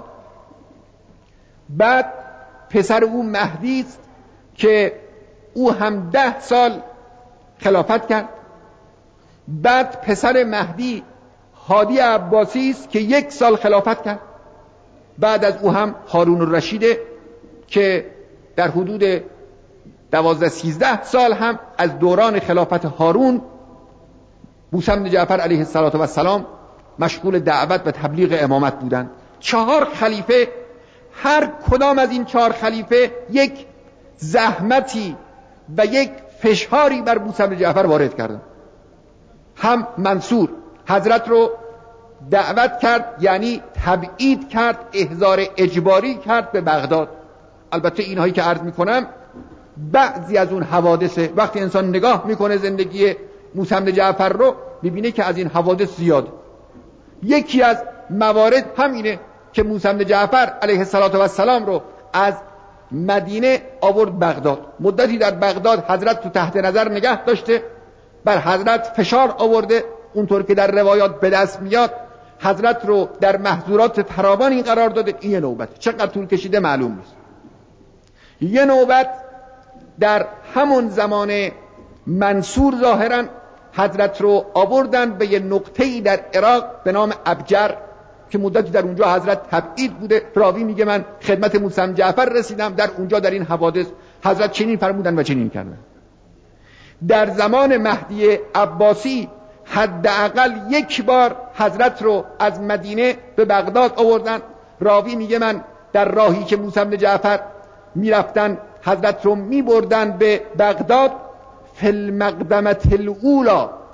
بعد پسر او مهدی است که او هم ده سال خلافت کرد. بعد پسر مهدی هادی عباسی است که یک سال خلافت کرد. بعد از او هم هارون الرشید که در حدود دوازده سیزده سال هم از دوران خلافت هارون موسی بن جعفر علیه السلام مشغول دعوت و تبلیغ امامت بودند. چهار خلیفه، هر کدام از این چهار خلیفه یک زحمتی و یک فشاری بر موسی بن جعفر وارد کردند. هم منصور حضرت رو دعوت کرد، یعنی تبعید کرد، احضار اجباری کرد به بغداد. البته اینهایی که عرض میکنم بعضی از اون حوادثه. وقتی انسان نگاه میکنه زندگی موسی بن جعفر رو، میبینه که از این حوادث زیاد. یکی از موارد همینه که موسی بن جعفر علیه السلام رو از مدینه آورد بغداد. مدتی در بغداد حضرت تو تحت نظر نگه داشته، بر حضرت فشار آورده، اونطور که در روایات به دست میاد حضرت رو در محظورات فراوانی قرار داده. این یه نوبت، چقدر طول کشیده معلوم نیست. یه نوبت در همون زمان منصور ظاهرا حضرت رو آوردن به یه نقطه‌ای در عراق به نام ابجر که مدتی در اونجا حضرت تبعید بوده. راوی میگه من خدمت موسی بن جعفر رسیدم، در اونجا در این حوادث حضرت چنین فرمودن و چنین کردن. در زمان مهدی عباسی حداقل یک بار حضرت رو از مدینه به بغداد آوردن. راوی میگه من در راهی که موسی بن جعفر میرفتن حضرت رو میبردن به بغداد. فی المقدمة الاولی،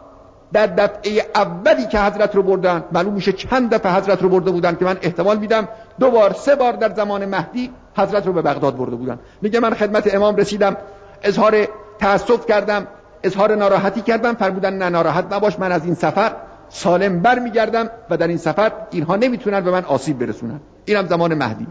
در دفعه اولی که حضرت رو بردن، معلوم میشه چند دفعه حضرت رو برده بودن که من احتمال میدم دو بار سه بار در زمان مهدی حضرت رو به بغداد برده بودن. میگه من خدمت امام رسیدم، اظهار تأسف کردم، اظهار ناراحتی کردم، فرمودن نه ناراحت نباش، من از این سفر سالم برمیگردم و در این سفر اینها نمیتونن به من آسیب برسونن. اینم زمان مهدی.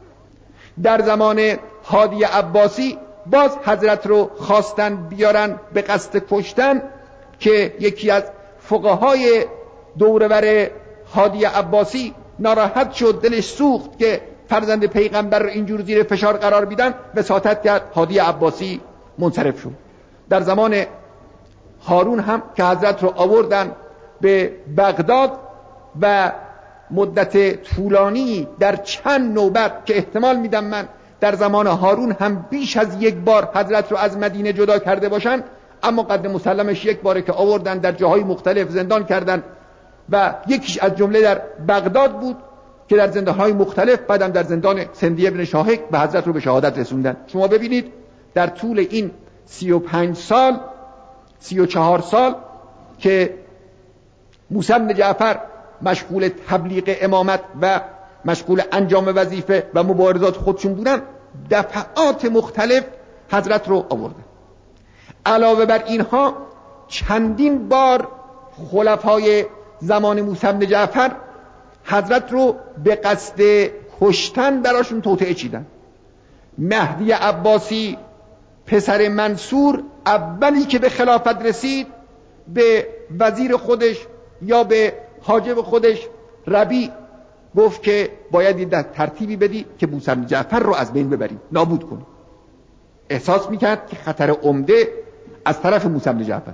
در زمان هادی عباسی باز حضرت رو خواستن بیارن به قصد کشتن که یکی از فقهای دورور هادی عباسی ناراحت شد، دلش سوخت که فرزند پیغمبر رو اینجور زیر فشار قرار بیدن، وساطت کرد، هادی عباسی منصرف شد. در زمان هارون هم که حضرت رو آوردن به بغداد و مدت طولانی در چند نوبت که احتمال میدم من در زمان هارون هم بیش از یک بار حضرت رو از مدینه جدا کرده باشن، اما قد مسلمش یک باره که آوردن در جاهای مختلف زندان کردن و یکیش از جمله در بغداد بود که در زندانهای مختلف، بعدم در زندان سندی ابن شاهک به حضرت رو به شهادت رسوندن. شما ببینید در طول این سی و پنج سال سی و چهار سال که موسی بن جعفر مشغول تبلیغ امامت و مشغول انجام وظیفه و مبارزات خودشون بودن، دفعات مختلف حضرت رو آوردن. علاوه بر اینها چندین بار خلفای زمان موسی بن جعفر حضرت رو به قصد کشتن براشون توطئه چیدن. مهدی عباسی پسر منصور اولی که به خلافت رسید به وزیر خودش یا به حاجب خودش ربیع گفت که باید در ترتیبی بدی که موسی بن جعفر رو از بین ببری، نابود کنی. احساس میکرد که خطر عمده از طرف موسی بن جعفر.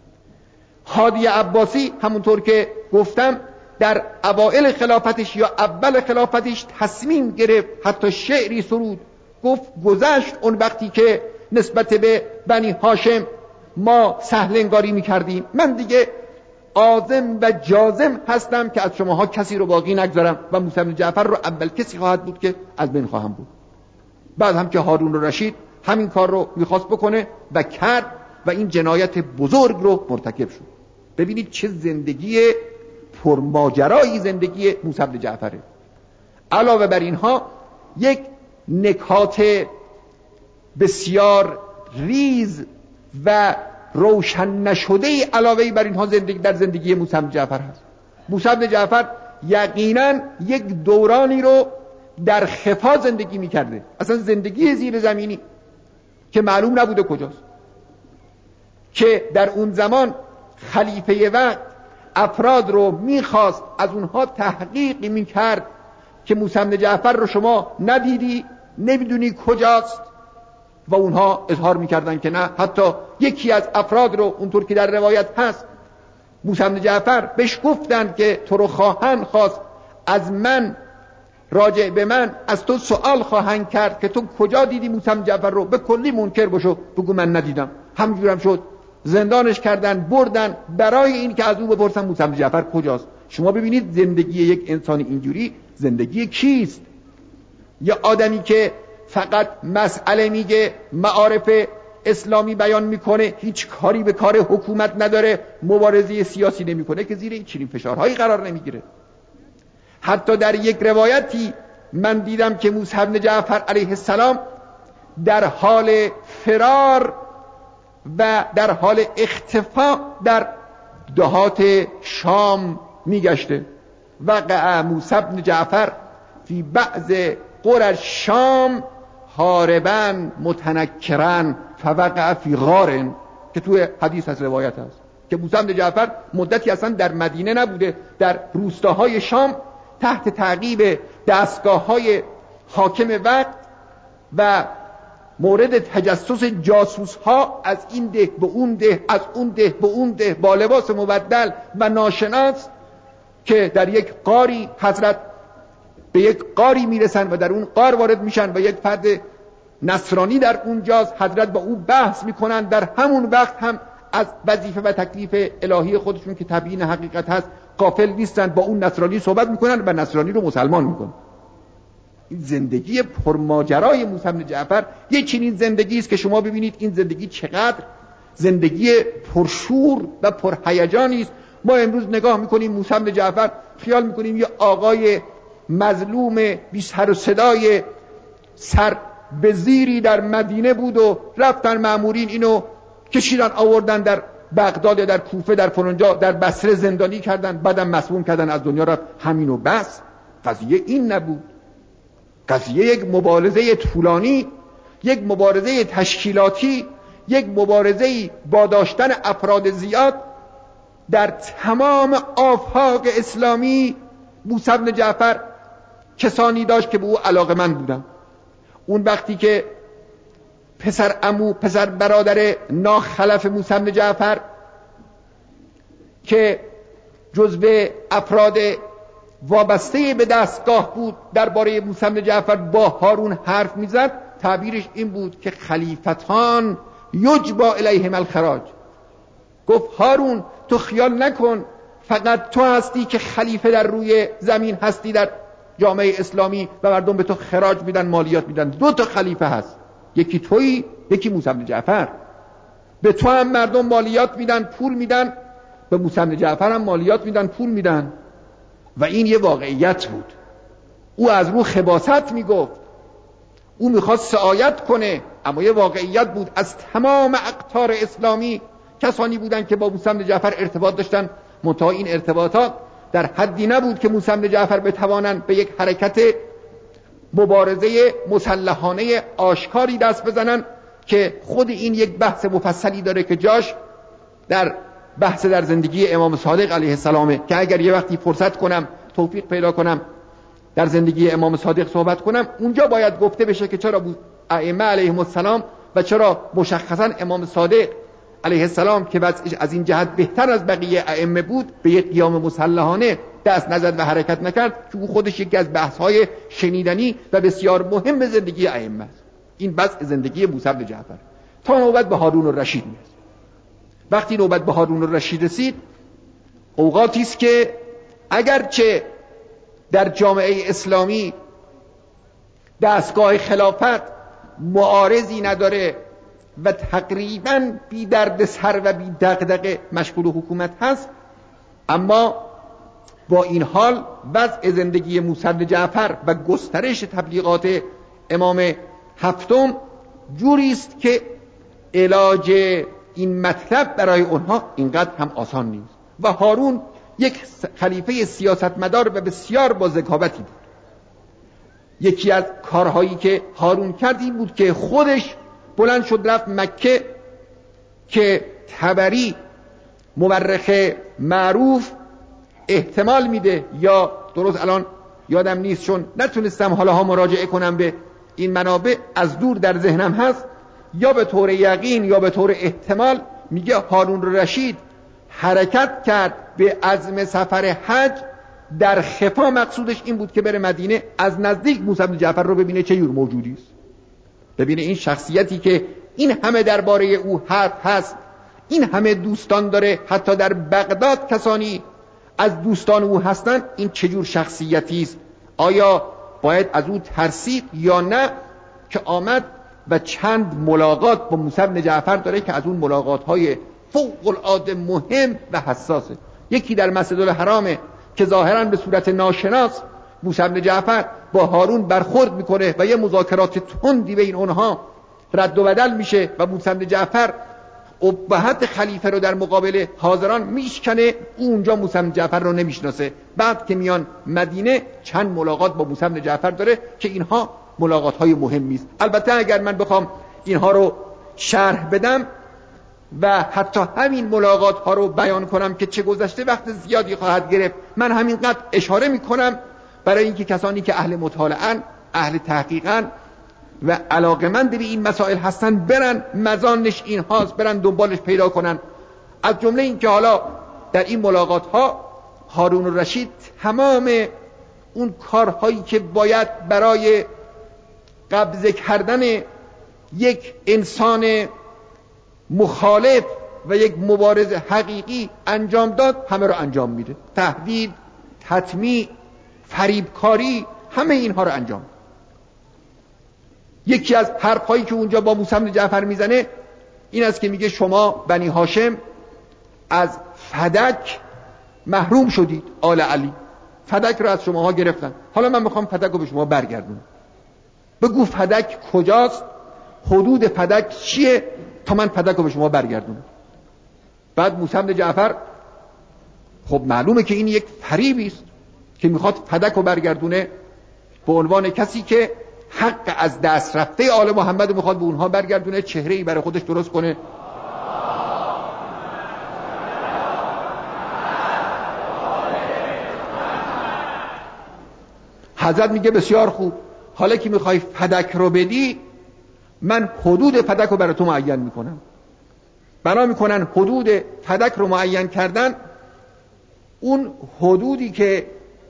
هادی عباسی همونطور که گفتم در اوائل خلافتش یا اول خلافتش تصمیم گرفت، حتی شعری سرود، گفت گذشت اون وقتی که نسبت به بنی هاشم ما سهل انگاری میکردیم، من دیگه عازم و جازم هستم که از شماها کسی رو باقی نگذارم و موسی بن جعفر رو اول کسی خواهد بود که از بین خواهم بود. بعد هم که هارون الرشید همین کار رو میخواست بکنه و کرد و این جنایت بزرگ رو مرتکب شد. ببینید چه زندگی پرماجرایی زندگی موسی بن جعفره. علاوه بر اینها یک نکات بسیار ریز و روشن نشده علاوه بر اینها زندگی در زندگی موسی بن جعفر هست. موسی بن جعفر یقینا یک دورانی رو در خفا زندگی میکرده، اصلا زندگی زیر زمینی که معلوم نبوده کجاست، که در اون زمان خلیفه وقت افراد رو میخواست از اونها تحقیق میکرد که موسی بن جعفر رو شما ندیدی، نمیدونی کجاست، و اونها اظهار میکردن که نه. حتی یکی از افراد رو اونطور که در روایت هست موسی بن جعفر بهش گفتن که تو رو خواهند خواست از من، راجع به من از تو سوال خواهند کرد که تو کجا دیدی موسی بن جعفر رو، به کلی منکر بشو بگو من ندیدم. همجورم شد زندانش کردن، بردن برای این که از او بپرسن موسی بن جعفر کجاست. شما ببینید زندگی یک انسان اینجوری زندگی کیست؟ یه آدمی که فقط مسئله میگه، معارف اسلامی بیان میکنه، هیچ کاری به کار حکومت نداره، مبارزه سیاسی نمیکنه، که زیر این چنین فشارهایی قرار نمیگیره. حتی در یک روایتی من دیدم که موسی بن جعفر علیه السلام در حال فرار و در حال اختفاء در دهات شام میگشته. وقع موسی بن جعفر فی بعض قرى الشام هاربا متنکرا فوقع فی غار، که توی حدیث از روایت هست که موسی بن جعفر مدتی اصلا در مدینه نبوده، در روستاهای شام تحت تعقیب دستگاه‌های حاکم وقت و مورد تجسس جاسوس ها از این ده به اون ده، از اون ده به اون ده، با لباس مبدل و ناشناس، که در یک غاری حضرت به یک غاری میرسن و در اون غار وارد میشن و یک فرد نصرانی در اونجاست. حضرت با او بحث میکنن، در همون وقت هم از وظیفه و تکلیف الهی خودشون که تبیین حقیقت هست غافل نیستن، با اون نصرانی صحبت میکنن و نصرانی رو مسلمان میکنن. این زندگی پرماجرای موسی بن جعفر یک چنین زندگی است که شما ببینید این زندگی چقدر زندگی پرشور و پرهیجانی است. ما امروز نگاه میکنیم موسی بن جعفر، خیال میکنیم یه آقای مظلوم بی سر و صدای سر به زیری در مدینه بود و رفتن مأمورین اینو کشیدن آوردن در بغداد یا در کوفه در فلانجا در بصره زندانی کردن، بعدم مسموم کردن، از دنیا رفت. همین و بس. قضیه این نبود. قضیه یک مبارزه طولانی، یک مبارزه تشکیلاتی، یک مبارزه با داشتن افراد زیاد در تمام آفاق اسلامی. موسی بن جعفر کسانی داشت که به او علاقه‌مند بودن. اون وقتی که پسر عمو پسر برادر ناخلف موسی بن جعفر که جزو افراد وابسته به دستگاه بود درباره موسی بن جعفر با هارون حرف میزد، تعبیرش این بود که خلیفتان یجبا الیهم الخراج. گفت هارون تو خیال نکن فقط تو هستی که خلیفه در روی زمین هستی در جامعه اسلامی و مردم به تو خراج میدن، مالیات میدن. دو تا خلیفه هست، یکی تویی، یکی موسی بن جعفر. به تو هم مردم مالیات میدن، پول میدن، به موسی بن جعفر هم مالیات میدن، پول میدن. و این یه واقعیت بود. او از رو خباثت میگفت، او میخواست سعایت کنه، اما یه واقعیت بود. از تمام اقطار اسلامی کسانی بودن که با موسی بن جعفر ارتباط داشتن، منتها این ارتباطات در حدی نبود که موسی بن جعفر بتوانند به یک حرکت مبارزه مسلحانه آشکاری دست بزنن که خود این یک بحث مفصلی داره که جاش در بحث در زندگی امام صادق علیه السلامه که اگر یه وقتی فرصت کنم توفیق پیدا کنم در زندگی امام صادق صحبت کنم، اونجا باید گفته بشه که چرا ائمه علیهم السلام و چرا مشخصا امام صادق علیه السلام که وضعش از این جهت بهتر از بقیه ائمه بود به یک قیام مسلحانه دست نزد و حرکت نکرد که او خودش یکی از بحث‌های شنیدنی و بسیار مهم زندگی ائمه است. این بحث زندگی موسی بن جعفر تا نوبت به هارون الرشید میرسه. وقتی نوبت به هارون الرشید رسید، اوقاتی است که اگرچه در جامعه اسلامی دستگاه خلافت معارضی نداره و تقریباً بی درد سر و بی دغدغه مشغول حکومت هست، اما با این حال وضع زندگی موسی بن جعفر و گسترش تبلیغات امام هفتم جوری است که علاج این مطلب برای اونها اینقدر هم آسان نیست. و هارون یک خلیفه سیاستمدار و بسیار با ذکاوتی بود. یکی از کارهایی که هارون کرد این بود که خودش بلند شد رفت مکه که طبری مورخ معروف احتمال میده، یا درست الان یادم نیست چون نتونستم حالاها مراجعه کنم به این منابع، از دور در ذهنم هست، یا به طور یقین یا به طور احتمال میگه هارون الرشید حرکت کرد به عزم سفر حج در خفا. مقصودش این بود که بره مدینه از نزدیک موسی بن جعفر رو ببینه چه جور موجودی است، ببینه این شخصیتی که این همه درباره او حرف هست، این همه دوستان داره، حتی در بغداد کسانی از دوستان او هستند، این چه جور شخصیتی است، آیا باید از او ترسید یا نه؟ که آمد و چند ملاقات با موسی بن جعفر داره که از اون ملاقات‌های فوق العاده مهم و حساسه. یکی در مسجد الحرام که ظاهراً به صورت ناشناس موسی بن جعفر با هارون برخورد میکنه و یه مذاکرات تندی بین اونها رد و بدل میشه و موسی بن جعفر ابهت خلیفه رو در مقابل حاضران میشکنه. اونجا موسی بن جعفر رو نمیشناسه. بعد که میان مدینه چند ملاقات با موسی بن جعفر داره که اینها ملاقات های مهمی است. البته اگر من بخوام اینها رو شرح بدم و حتی همین ملاقات ها رو بیان کنم که چه گذشته وقت زیادی خواهد گرفت، من همینقدر اشاره میکنم برای اینکه کسانی که اهل مطالعه‌اند، اهل تحقیقاً و علاقمند به این مسائل هستن برن مزانش این هاست، برن دنبالش پیدا کنن. از جمله این که حالا در این ملاقات ها هارون الرشید تمام اون کارهایی که باید برای قبضه کردن یک انسان مخالف و یک مبارز حقیقی انجام داد همه رو انجام میده. تهدید، تطمیع، فریبکاری، همه اینها رو انجام میده. یکی از حرفایی که اونجا با موسی بن جعفر میزنه این است که میگه شما بنی هاشم از فدک محروم شدید. آل علی فدک رو از شماها گرفتن، حالا من میخوام فدک رو به شما برگردونم. بگو فدک کجاست، حدود فدک چیه تا من فدک رو به شما برگردونم. بعد موسی بن جعفر خب معلومه که این یک فریبی است که میخواد فدک رو برگردونه به عنوان کسی که حق از دست رفته آل محمد میخواد به اونها برگردونه، چهره‌ای برای خودش درست کنه. حضرت میگه بسیار خوب، حالا که میخوای فدک رو بدی من حدود فدک رو برای تو معین میکنم. بنا میکنن حدود فدک رو معین کردن. اون حدودی که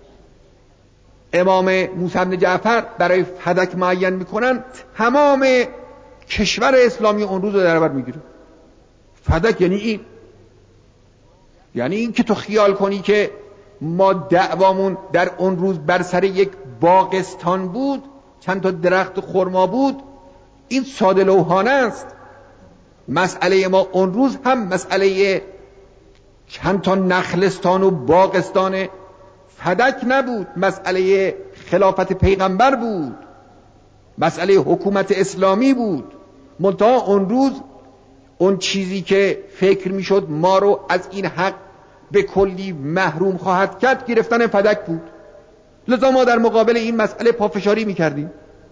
امام موسی بن جعفر برای فدک معین میکنن تمام کشور اسلامی اون روز رو در بر میگیره. فدک یعنی این، یعنی این که تو خیال کنی که ما دعوامون در اون روز بر سر یک باغستان بود، چند تا درخت خرما بود، این ساده لوحانه است. مسئله ما اون روز هم مسئله چند تا نخلستان و باغستان فدک نبود، مسئله خلافت پیغمبر بود، مسئله حکومت اسلامی بود. منتها اون روز اون چیزی که فکر میشد ما رو از این حق به کلی محروم خواهد کرد گرفتن فدک بود. لذا ما در مقابل این مسئله پافشاری میکردیم.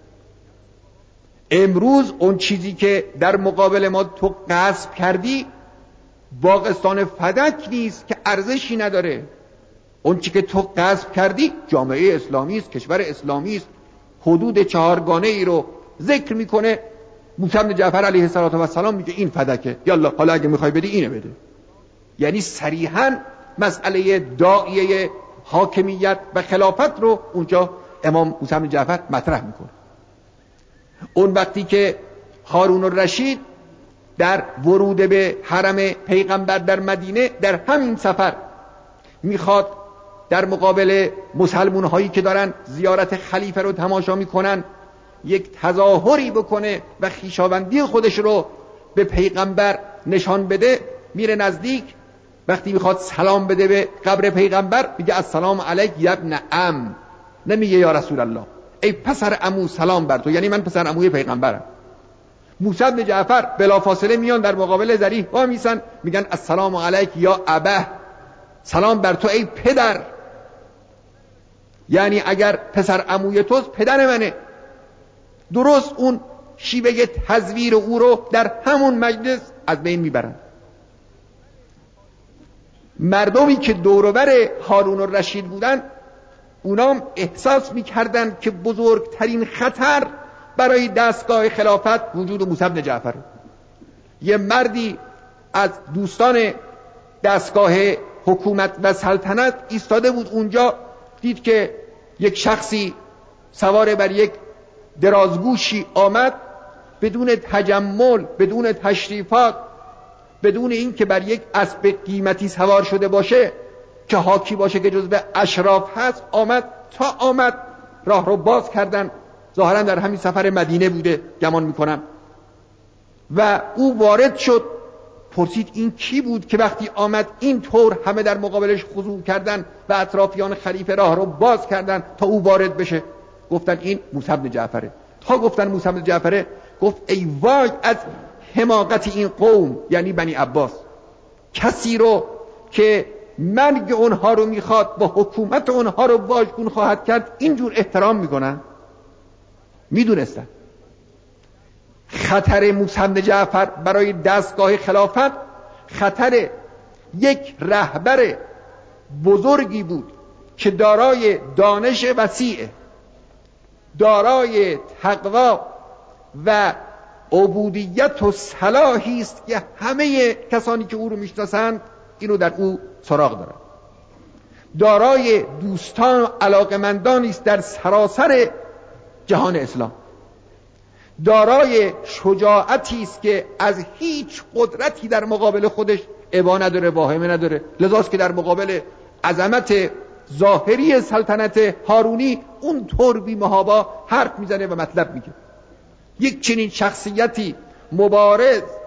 امروز اون چیزی که در مقابل ما تو غصب کردی باغستان فدک نیست که ارزشی نداره. اون چیزی که تو غصب کردی جامعه اسلامی است، کشور اسلامی است. حدود چهارگانه ای رو ذکر میکنه. موسی بن جعفر علیه السلام میگه این فدکه، یالا حالا اگه میخوای بدی اینو بده. یعنی صریحاً مسئله داعیه حاکمیت و خلافت رو اونجا امام موسی بن جعفر مطرح میکنه. اون وقتی که هارون الرشید در ورود به حرم پیغمبر در مدینه در همین سفر میخواد در مقابل مسلمان هایی که دارن زیارت خلیفه رو تماشا میکنن یک تظاهری بکنه و خویشاوندی خودش رو به پیغمبر نشان بده، میره نزدیک. وقتی میخواد سلام بده به قبر پیغمبر میگه السلام علیک یا ابن عم، نمیگه یا رسول الله ای پسر عمو سلام بر تو، یعنی من پسر عموی پیغمبرم. موسی بن جعفر بلافاصله میان در مقابل ذریح وا میسن میگن السلام علیک یا ابه، سلام بر تو ای پدر. یعنی اگر پسر عموی توست پدر منه. درست اون شیوه تزویر او رو در همون مجلس از بین میبرن. مردمی که دوروبر هارون الرشید بودن اونام احساس میکردن که بزرگترین خطر برای دستگاه خلافت وجود موسی بن جعفر. یه مردی از دوستان دستگاه حکومت و سلطنت ایستاده بود اونجا، دید که یک شخصی سوار بر یک درازگوشی آمد، بدون تجمل، بدون تشریفات، بدون این که بر یک اسب قیمتی سوار شده باشه که حاکی باشه که جزو اشراف هست، آمد. تا آمد راه رو باز کردن، ظاهرا در همین سفر مدینه بوده گمان میکنم، و او وارد شد. پرسید این کی بود که وقتی آمد این طور همه در مقابلش خضوع کردن و اطرافیان خلیفه راه رو باز کردن تا او وارد بشه؟ گفتن این موسی بن جعفره. تا گفتن موسی بن جعفره، گفت ای وای از حماقت این قوم، یعنی بنی عباس، کسی رو که مرگ اونها رو میخواد، با حکومت اونها رو واژگون خواهد کرد، اینجور احترام میکنن. میدونستن خطر موسی بن جعفر برای دستگاه خلافت خطر یک رهبر بزرگی بود که دارای دانش وسیع، دارای تقوا و عبودیت و صلاحی است که همه کسانی که او رو میشناسند اینو در او سراغ دارن. دارای دوستان و علاقمندانی است در سراسر جهان اسلام. دارای شجاعتی است که از هیچ قدرتی در مقابل خودش ابا نداره، واهمه نداره. لذاست که در مقابل عظمت ظاهری سلطنت هارونی اون طور بی محابا حرف میزنه و مطلب میگه. یک چنین شخصیتی مبارز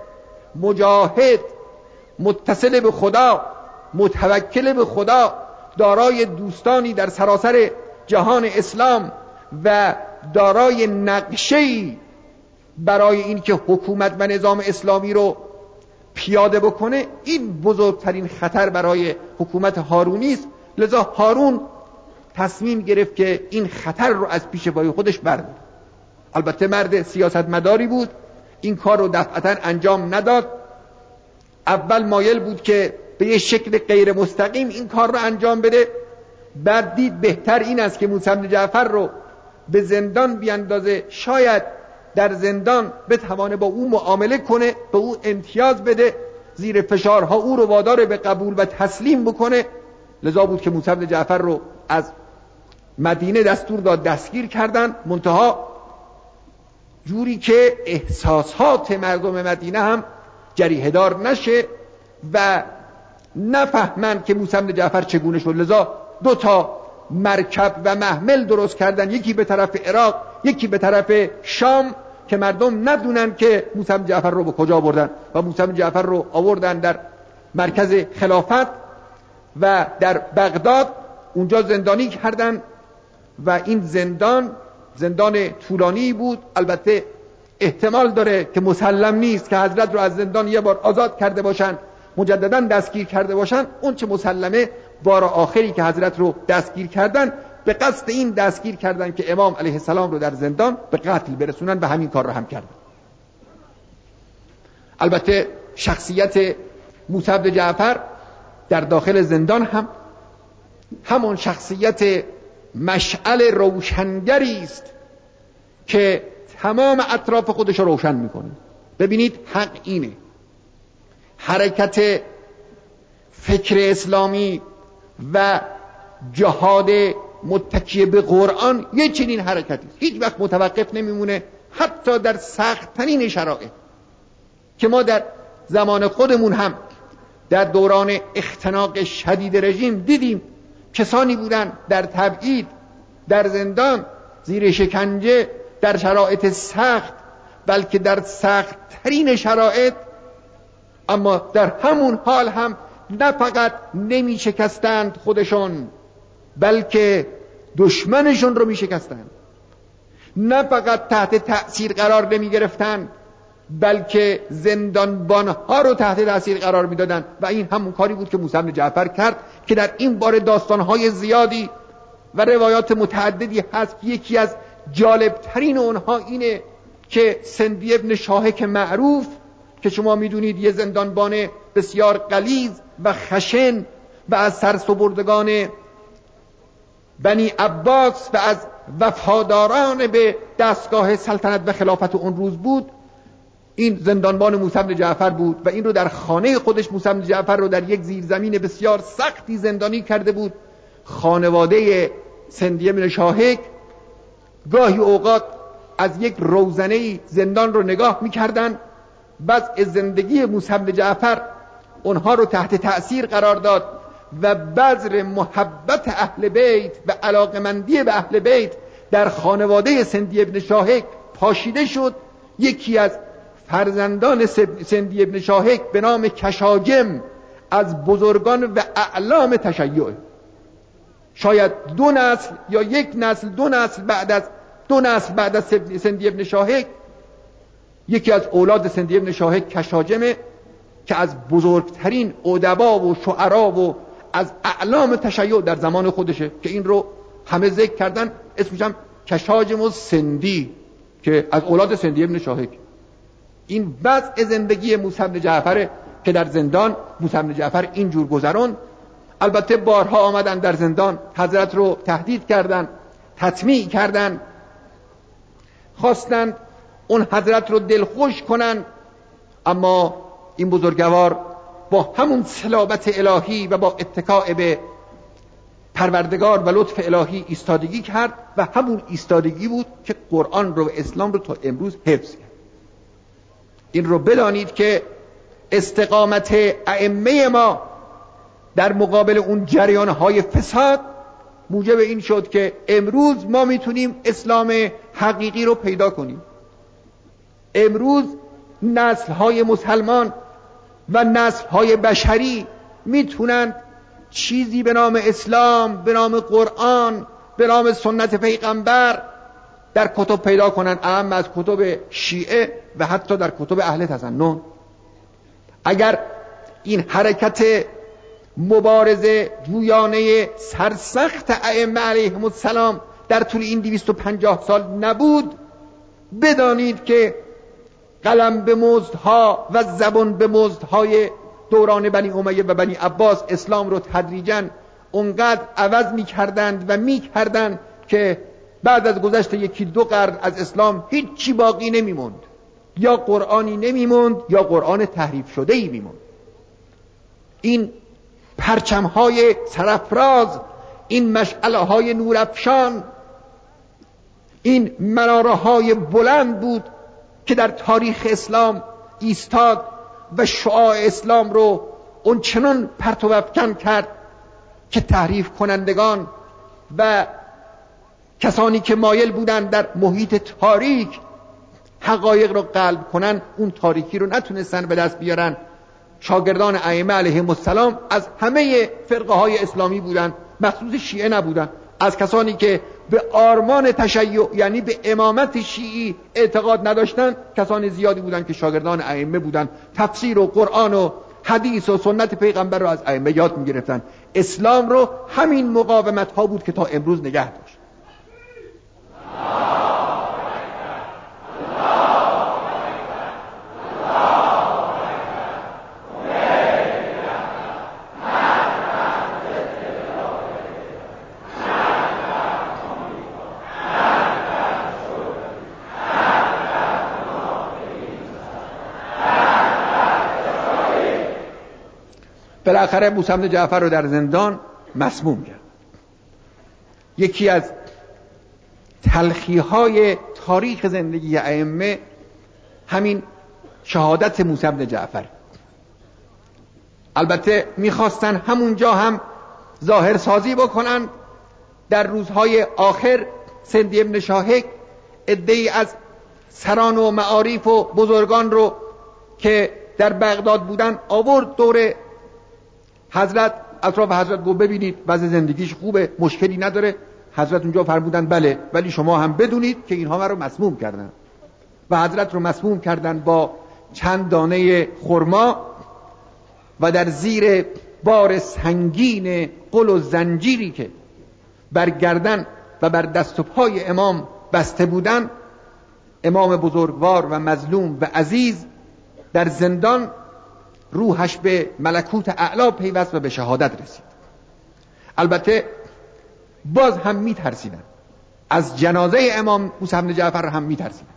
مجاهد، متصل به خدا، متوکل به خدا، دارای دوستانی در سراسر جهان اسلام و دارای نقشه‌ای برای اینکه حکومت و نظام اسلامی رو پیاده بکنه، این بزرگترین خطر برای حکومت هارونی است. لذا هارون تصمیم گرفت که این خطر رو از پیش پای خودش برداره. البته مرد سیاستمداری بود، این کار رو دفعتا انجام نداد. اول مایل بود که به یه شکل غیر مستقیم این کار رو انجام بده، بعد دید بهتر این است که موسی بن جعفر رو به زندان بیاندازه، شاید در زندان بتوانه با او معامله کنه، به او امتیاز بده، زیر فشارها او رو وادار به قبول و تسلیم بکنه. لذا بود که موسی بن جعفر رو از مدینه دستور داد دستگیر کردن، منتها جوری که احساسات مردم مدینه هم جریحه دار نشه و نفهمن که موسی بن جعفر چگونه شد. لذا دو تا مرکب و محمل درست کردن، یکی به طرف عراق، یکی به طرف شام، که مردم ندونن که موسی بن جعفر رو به کجا بردن، و موسی بن جعفر رو آوردن در مرکز خلافت و در بغداد اونجا زندانی کردن. و این زندان زندان طولانی بود. البته احتمال داره که مسلم نیست که حضرت رو از زندان یه بار آزاد کرده باشن، مجددا دستگیر کرده باشن. اون چه مسلمه بار آخری که حضرت رو دستگیر کردن به قصد این دستگیر کردن که امام علیه السلام رو در زندان به قتل برسونن، و همین کار رو هم کردن. البته شخصیت موسی بن جعفر در داخل زندان هم همون شخصیت مشعل روشنگری است که تمام اطراف خودش رو روشن میکنه. ببینید حق اینه، حرکت فکر اسلامی و جهاد متکی به قرآن یه چنین حرکتی هیچ وقت متوقف نمیمونه، حتی در سخت‌ترین شرایط که ما در زمان خودمون هم در دوران اختناق شدید رژیم دیدیم کسانی بودن در تبعید، در زندان، زیر شکنجه، در شرایط سخت، بلکه در سخت ترین شرایط، اما در همون حال هم نه فقط نمی شکستند خودشون، بلکه دشمنشون رو می شکستند. نه فقط تحت تأثیر قرار نمی گرفتند، بلکه زندانبانها رو تحت تأثیر قرار می دادن. و این همون کاری بود که موسی بن جعفر کرد که در این باره داستانهای زیادی و روایات متعددی هست. یکی از جالبترین اونها اینه که سندی ابن شاهک معروف که شما میدونید یه زندانبان بسیار غلیظ و خشن و از سرسپردگان بنی عباس و از وفاداران به دستگاه سلطنت و خلافت اون روز بود، این زندانبان موسی بن جعفر بود و این رو در خانه خودش موسی بن جعفر رو در یک زیرزمین بسیار سختی زندانی کرده بود. خانواده سندی بن شاهک گاهی اوقات از یک روزنه زندان رو نگاه می‌کردن. وضع زندگی موسی بن جعفر اونها رو تحت تأثیر قرار داد و بذر محبت اهل بیت و علاقمندی به اهل بیت در خانواده سندی بن شاهک پاشیده شد. یکی از فرزندان سندی بن شاهک به نام کشاجم از بزرگان و اعلام تشیع، شاید دو نسل یا یک نسل دو نسل بعد از دو نسل بعد از سندی بن شاهک، یکی از اولاد سندی بن شاهک کشاجمه که از بزرگترین ادبا و شعرا و از اعلام تشیع در زمان خودشه، که این رو همه ذکر کردن، اسمش هم کشاجم و سندی که از اولاد سندی بن شاهک. این وضع زندگی موسی بن جعفر که در زندان موسی بن جعفر اینجور گذران. البته بارها آمدن در زندان، حضرت رو تهدید کردن، تطمیع کردن، خواستند اون حضرت رو دلخوش کنن، اما این بزرگوار با همون صلابت الهی و با اتکاء به پروردگار و لطف الهی ایستادگی کرد و همون ایستادگی بود که قرآن رو و اسلام رو تا امروز حفظ کرد. این رو بدانید که استقامت ائمه ما در مقابل اون جریانهای فساد موجب این شد که امروز ما میتونیم اسلام حقیقی رو پیدا کنیم. امروز نسل‌های مسلمان و نسل‌های بشری میتونند چیزی به نام اسلام، به نام قرآن، به نام سنت پیغمبر در کتب پیدا کنند، اهم از کتب شیعه و حتی در کتب اهل تسنن. اگر این حرکت مبارزه جویانه سرسخت ائمه علیهم السلام در طول این دویست و پنجاه سال نبود، بدانید که قلم به مزدها و زبان به مزدهای دوران بنی امیه و بنی عباس اسلام رو تدریجاً اونقدر عوض می کردند و می کردند که بعد از گذشت یکی دو قرن از اسلام هیچی باقی نمی موند، یا قرآنی نمی موند یا قرآن تحریف شده ای می موند. این پرچمهای سرافراز، این مشعلهای نورافشان، این مناره‌های بلند بود که در تاریخ اسلام ایستاد و شعاع اسلام رو اون چنان پرتو افکن کرد که تحریف کنندگان و کسانی که مایل بودند در محیط تاریک حقایق رو قلب کنن، اون تاریکی رو نتونستن به دست بیارن. شاگردان ائمه علیهم السلام از همه فرقه های اسلامی بودن، مخصوص شیعه نبودن. از کسانی که به آرمان تشیع یعنی به امامت شیعی اعتقاد نداشتن کسان زیادی بودن که شاگردان ائمه بودن، تفسیر و قرآن و حدیث و سنت پیغمبر رو از ائمه یاد می‌گرفتن. اسلام رو همین مقاومت ها بود که تا امروز نگه داشت. بالاخره موسی بن جعفر رو در زندان مسموم کرد. یکی از تلخی‌های تاریخ زندگی ائمه همین شهادت موسی بن جعفر. البته میخواستن همونجا هم ظاهر سازی بکنن. در روزهای آخر سندی ابن شاهک عده‌ای از سران و معارف و بزرگان رو که در بغداد بودن آورد دور حضرت، اطراف حضرت گفت ببینید وضع زندگیش خوبه، مشکلی نداره. حضرت اونجا فرمودن بله، ولی شما هم بدونید که اینها من رو مسموم کردن. و حضرت رو مسموم کردن با چند دانه خرما و در زیر بار سنگین قل و زنجیری که بر گردن و بر دست و پای امام بسته بودن، امام بزرگوار و مظلوم و عزیز در زندان روحش به ملکوت اعلی پیوست و به شهادت رسید. البته باز هم می ترسیدن از جنازه امام موسی بن جعفر هم می ترسیدن،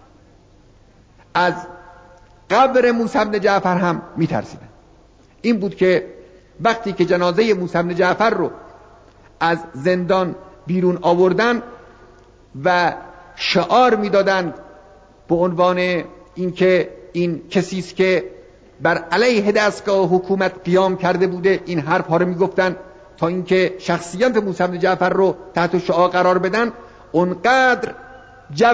از قبر موسی بن جعفر هم می ترسیدن. این بود که وقتی که جنازه موسی بن جعفر رو از زندان بیرون آوردن و شعار می دادن به عنوان اینکه این کسی است که بر علیه دستگاه حکومت قیام کرده بوده، این حرف ها رو میگفتن تا اینکه شخصیت موسی بن جعفر رو تحت شعاع قرار بدن. اونقدر جو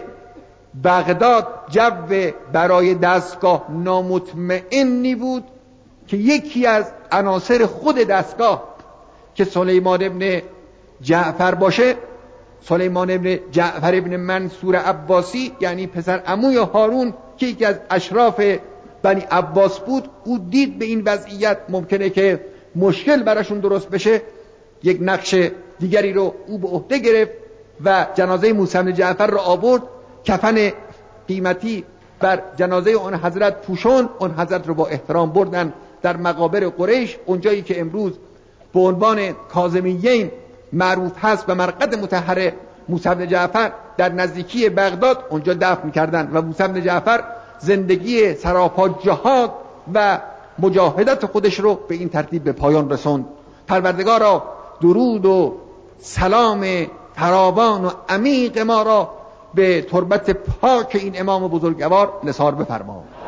بغداد جو برای دستگاه نامطمئنی بود که یکی از عناصر خود دستگاه که سلیمان ابن جعفر باشه، سلیمان ابن جعفر ابن منصور عباسی یعنی پسر عموی هارون که یکی از اشراف بنی عباس بود، او دید به این وضعیت ممکنه که مشکل براشون درست بشه، یک نقش دیگری رو او به عهده گرفت و جنازه موسی بن جعفر رو آورد، کفن قیمتی بر جنازه اون حضرت پوشون، اون حضرت رو با احترام بردن در مقابر قریش، اونجایی که امروز به عنوان کاظمیین معروف هست و مرقد مطهر موسی بن جعفر در نزدیکی بغداد، اونجا دفن کردن و موسی بن جعفر زندگی سراپا جهاد و مجاهدت خودش رو به این ترتیب به پایان رسوند. پروردگارا درود و سلام فراوان و عمیق ما را به تربت پاک این امام بزرگوار نثار بفرما.